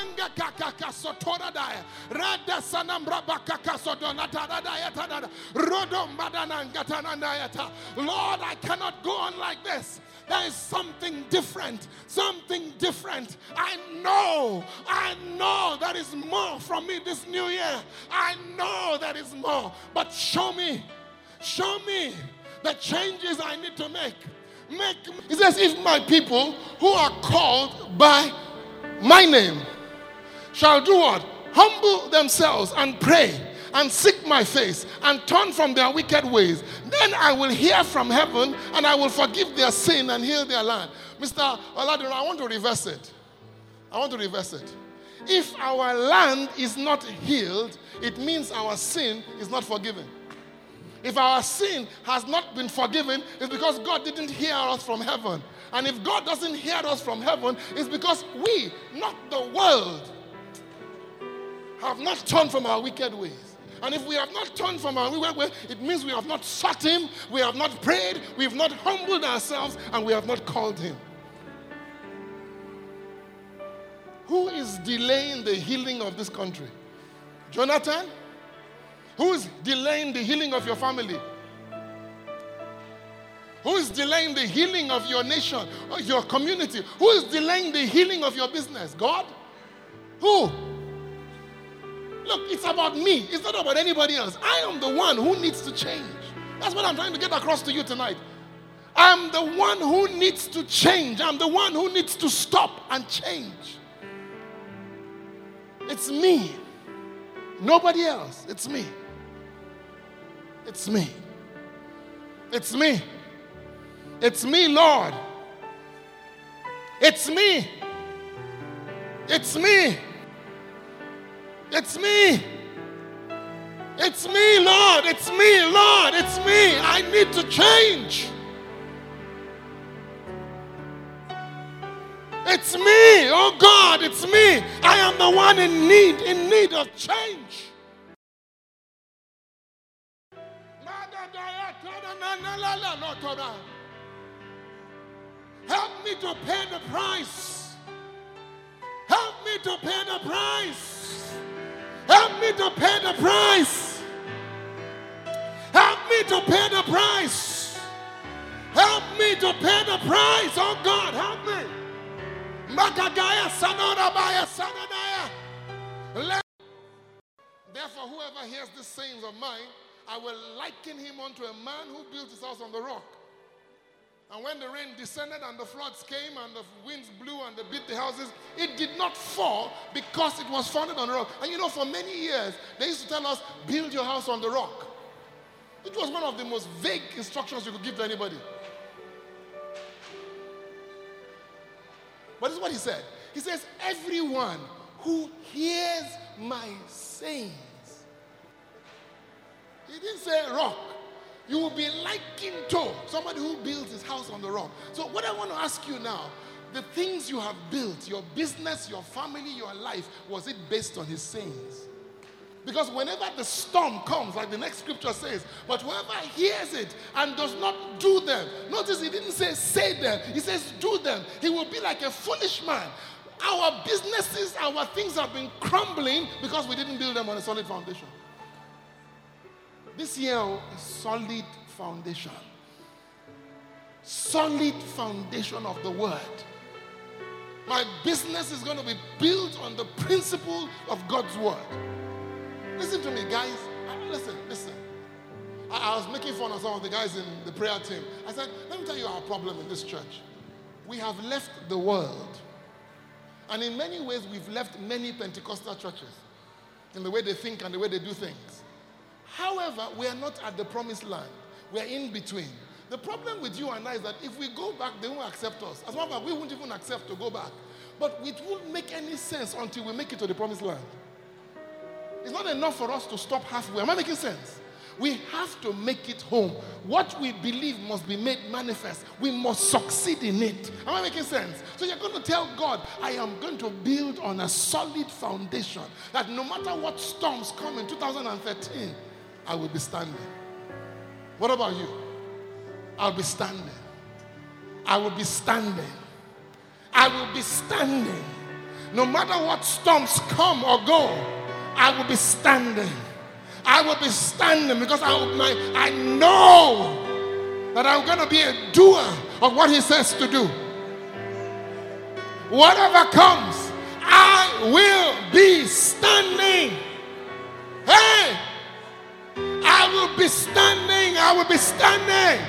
Lord, I cannot go on like this. There is something different. Something different. I know there is more from me this new year. I know there is more. But show me the changes I need to make. He says, if my people who are called by my name shall do what? Humble themselves and pray and seek my face and turn from their wicked ways, then I will hear from heaven and I will forgive their sin and heal their land. Mr. Oladuro, I want to reverse it. If our land is not healed, it means our sin is not forgiven. If our sin has not been forgiven, it's because God didn't hear us from heaven. And if God doesn't hear us from heaven, it's because we, not the world, have not turned from our wicked ways. And if we have not turned from our wicked ways, it means we have not sought Him, we have not prayed, we have not humbled ourselves, and we have not called Him. Who is delaying the healing of this country? Jonathan? Who is delaying the healing of your family? Who is delaying the healing of your nation, or your community? Who is delaying the healing of your business? God? Who? Look, it's about me. It's not about anybody else. I am the one who needs to change. That's what I'm trying to get across to you tonight. I'm the one who needs to change. I'm the one who needs to stop and change. It's me. Nobody else. It's me. It's me. It's me. It's me, Lord. It's me. It's me. It's me. It's me, Lord. It's me, Lord. It's me. I need to change. It's me. Oh God, it's me. I am the one in need of change. Help me to pay the price. Help me to pay the price. Help me to pay the price. Help me to pay the price. Help me to pay the price. Oh God, help me. Therefore, whoever hears these sayings of mine, I will liken him unto a man who built his house on the rock. And when the rain descended and the floods came and the winds blew and they beat the houses, it did not fall because it was founded on the rock. And you know, for many years, they used to tell us, build your house on the rock. It was one of the most vague instructions you could give to anybody. But this is what he said. He says, everyone who hears my sayings. He didn't say rock. You will be likened to somebody who builds his house on the rock. So what I want to ask you now, the things you have built, your business, your family, your life, was it based on his sayings? Because whenever the storm comes, like the next scripture says, but whoever hears it and does not do them, notice he didn't say them, he says do them. He will be like a foolish man. Our businesses, our things have been crumbling because we didn't build them on a solid foundation. This year is solid foundation. Solid foundation of the word. My business is going to be built on the principle of God's word. Listen to me, guys. Listen. I was making fun of some of the guys in the prayer team. I said, let me tell you our problem in this church. We have left the world. And in many ways, we've left many Pentecostal churches in the way they think and the way they do things. However, we are not at the promised land. We are in between. The problem with you and I is that if we go back, they won't accept us. As a matter of fact, we won't even accept to go back. But it won't make any sense until we make it to the promised land. It's not enough for us to stop halfway. Am I making sense? We have to make it home. What we believe must be made manifest. We must succeed in it. Am I making sense? So you're going to tell God, I am going to build on a solid foundation that no matter what storms come in 2013, I will be standing. What about you? I'll be standing. I will be standing. I will be standing. No matter what storms come or go, I will be standing. I will be standing because I know that I'm going to be a doer of what he says to do. Whatever comes, I will be standing. Hey! I will be standing. I will be standing.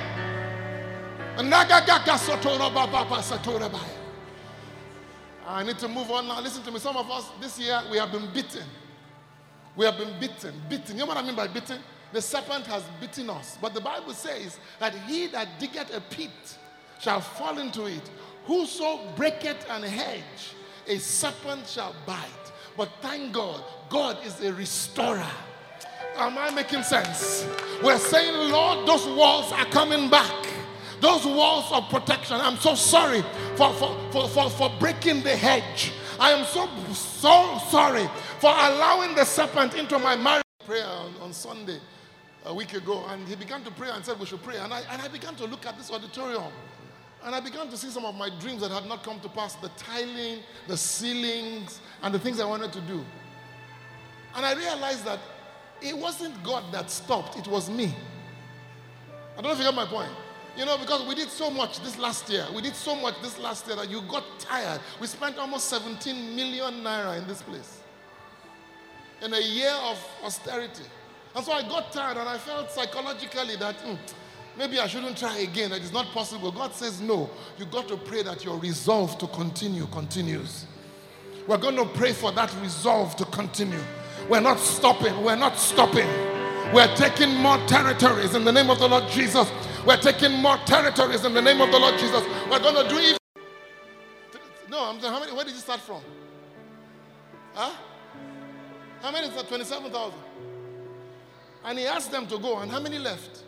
I need to move on now. Listen to me. Some of us this year, we have been beaten. We have been beaten. You know what I mean by beaten? The serpent has beaten us. But the Bible says that he that diggeth a pit shall fall into it. Whoso breaketh an hedge, a serpent shall bite. But thank God, God is a restorer. Am I making sense? We're saying, Lord, those walls are coming back. Those walls of protection. I'm so sorry for breaking the hedge. I am so sorry for allowing the serpent into my marriage. Prayer on Sunday a week ago, and he began to pray and said we should pray. And I began to look at this auditorium, and I began to see some of my dreams that had not come to pass, the tiling, the ceilings, and the things I wanted to do. And I realized that it wasn't God that stopped, it was me. I don't know if you get my point. You know, because we did so much this last year. We did so much this last year that you got tired. We spent almost 17 million naira in this place in a year of austerity. And so I got tired, and I felt psychologically that maybe I shouldn't try again. That it's not possible. God says no. You got to pray that your resolve to continue continues. We're going to pray for that resolve to continue. We're not stopping. We're not stopping. We're taking more territories in the name of the Lord Jesus. We're taking more territories in the name of the Lord Jesus. We're going to do it. No, I'm saying, how many? Where did you start from? Huh? How many is that? 27,000. And he asked them to go, and how many left?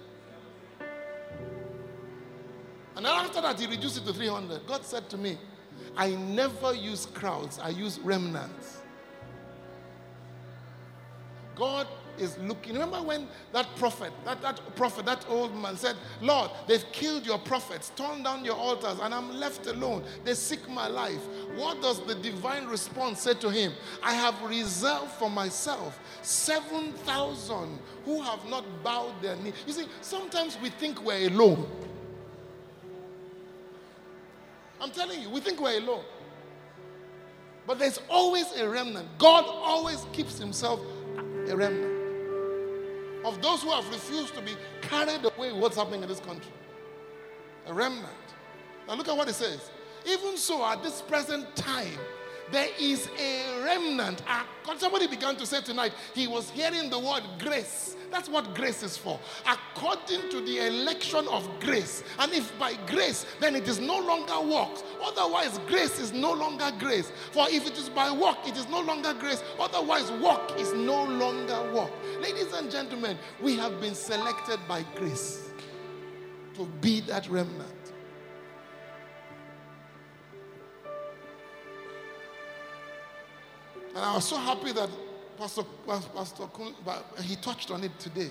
And then after that, he reduced it to 300. God said to me, I never use crowds, I use remnants. God is looking. Remember when that prophet, that old man said, Lord, they've killed your prophets, torn down your altars, and I'm left alone. They seek my life. What does the divine response say to him? I have reserved for myself 7,000 who have not bowed their knee. You see, sometimes we think we're alone. I'm telling you, we think we're alone. But there's always a remnant. God always keeps himself a remnant of those who have refused to be carried away with what's happening in this country. A remnant. Now look at what it says. Even so, at this present time, there is a remnant. Somebody began to say tonight, he was hearing the word grace. That's what grace is for. According to the election of grace. And if by grace, then it is no longer works. Otherwise, grace is no longer grace. For if it is by work, it is no longer grace. Otherwise, work is no longer work. Ladies and gentlemen, we have been selected by grace to be that remnant. And I was so happy that Pastor Kun, he touched on it today.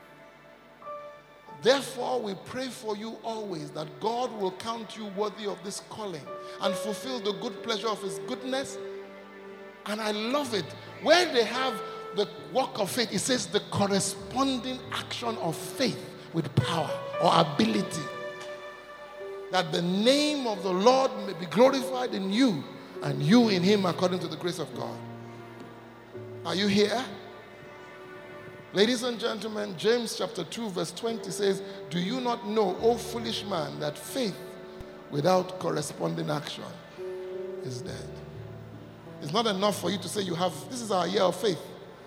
Therefore, we pray for you always that God will count you worthy of this calling and fulfill the good pleasure of his goodness. And I love it. Where they have the work of faith, it says the corresponding action of faith with power or ability. That the name of the Lord may be glorified in you and you in him according to the grace of God. Are you here? Ladies and gentlemen, James chapter 2 verse 20 says, do you not know, O foolish man, that faith without corresponding action is dead? It's not enough for you to say you have, this is our year of faith.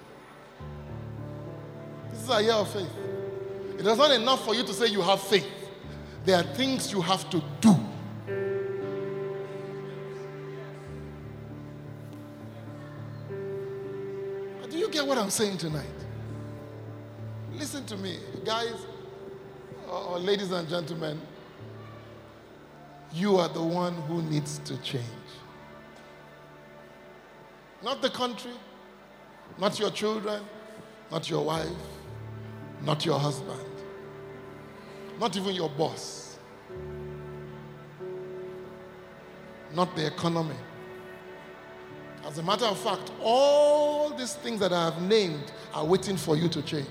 This is our year of faith. It is not enough for you to say you have faith. There are things you have to do. Do you get what I'm saying tonight? Listen to me, guys, or ladies and gentlemen. You are the one who needs to change. Not the country, not your children, not your wife, not your husband, not even your boss, not the economy. As a matter of fact, all these things that I have named are waiting for you to change.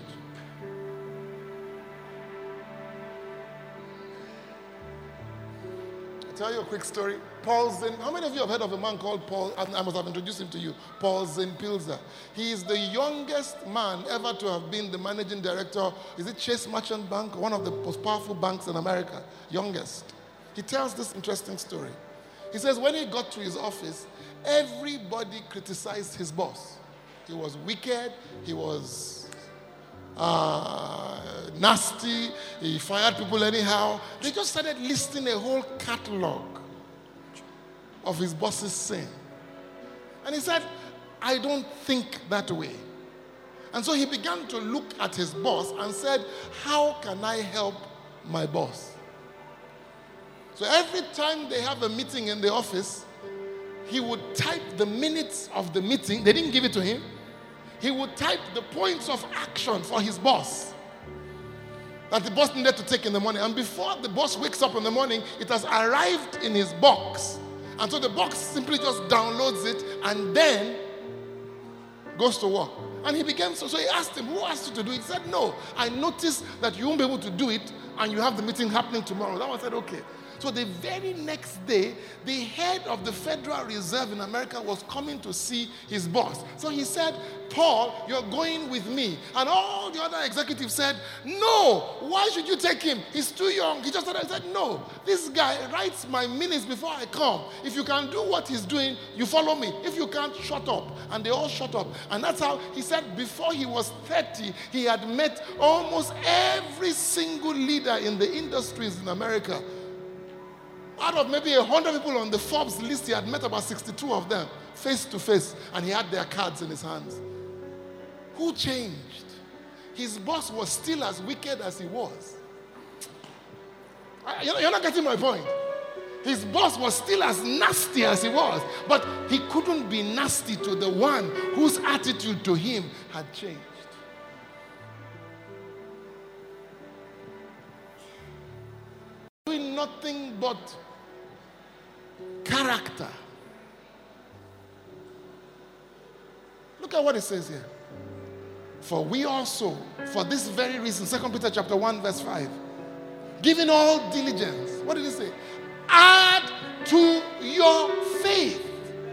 I'll tell you a quick story. Paul Zinn, how many of you have heard of a man called Paul? I must have introduced him to you. Paul Zinn-Pilzer. He is the youngest man ever to have been the managing director. Is it Chase Merchant Bank? One of the most powerful banks in America. Youngest. He tells this interesting story. He says when he got to his office, everybody criticized his boss. He was wicked. He was nasty. He fired people anyhow. They just started listing a whole catalog of his boss's sin. And he said, I don't think that way. And so he began to look at his boss and said, how can I help my boss? So every time they have a meeting in the office, he would type the minutes of the meeting. They didn't give it to him. He would type the points of action for his boss that the boss needed to take in the morning. And before the boss wakes up in the morning, it has arrived in his box. And so the box simply just downloads it and then goes to work. And he began, so he asked him, who asked you to do it? He said, no, I noticed that you won't be able to do it and you have the meeting happening tomorrow. That one said, okay. So the very next day, the head of the Federal Reserve in America was coming to see his boss. So he said, Paul, you're going with me. And all the other executives said, no, why should you take him? He's too young. He just said, no, this guy writes my minutes before I come. If you can do what he's doing, you follow me. If you can't, shut up. And they all shut up. And that's how he said before he was 30, he had met almost every single leader in the industries in America. Out of maybe 100 people on the Forbes list, he had met about 62 of them, face to face, and he had their cards in his hands. Who changed? His boss was still as wicked as he was. You're not getting my point. His boss was still as nasty as he was, but he couldn't be nasty to the one whose attitude to him had changed. Doing nothing but character. Look at what it says here. For we also, for this very reason, 2 Peter chapter 1 verse 5, giving all diligence, what did it say? Add to your faith.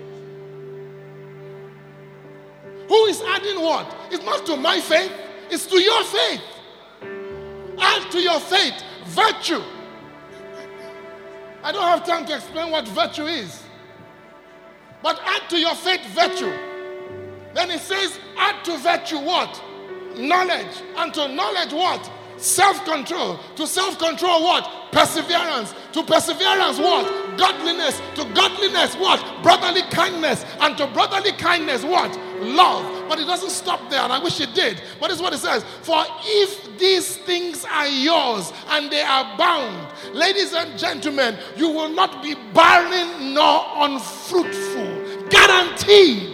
Who is adding what? It's not to my faith, it's to your faith. Add to your faith virtue. I don't have time to explain what virtue is. But add to your faith virtue. Then it says, add to virtue what? Knowledge. And to knowledge what? Self-control. To self-control what? Perseverance. To perseverance what? Godliness. To godliness what? Brotherly kindness. And to brotherly kindness what? Love. But it doesn't stop there, and I wish it did. But this is what it says. For if these things are yours and they are bound, ladies and gentlemen, you will not be barren nor unfruitful. Guaranteed.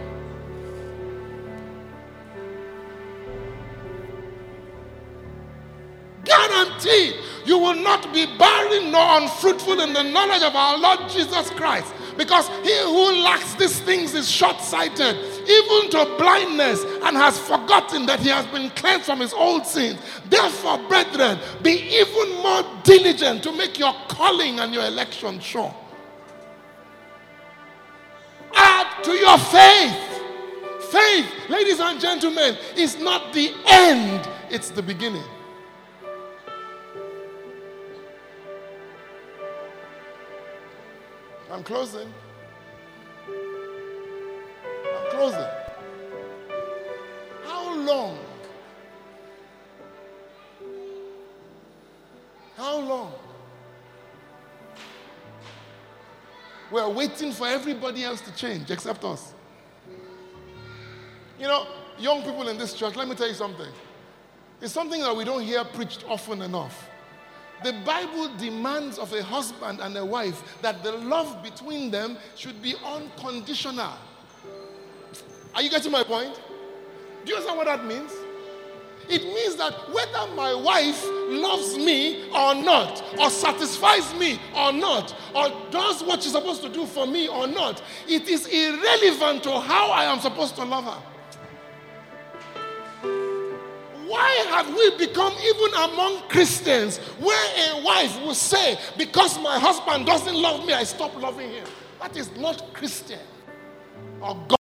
Guaranteed. You will not be barren nor unfruitful in the knowledge of our Lord Jesus Christ. Because he who lacks these things is short-sighted, even to blindness, and has forgotten that he has been cleansed from his old sins. Therefore, brethren, be even more diligent to make your calling and your election sure. Add to your faith. Faith, ladies and gentlemen, is not the end, it's the beginning. I'm closing. How long? How long? We're waiting for everybody else to change except us. You know, young people in this church, let me tell you something. It's something that we don't hear preached often enough. The Bible demands of a husband and a wife that the love between them should be unconditional. Are you getting my point? Do you understand what that means? It means that whether my wife loves me or not, or satisfies me or not, or does what she's supposed to do for me or not, it is irrelevant to how I am supposed to love her. Why have we become, even among Christians, where a wife will say, because my husband doesn't love me, I stop loving him? That is not Christian or God.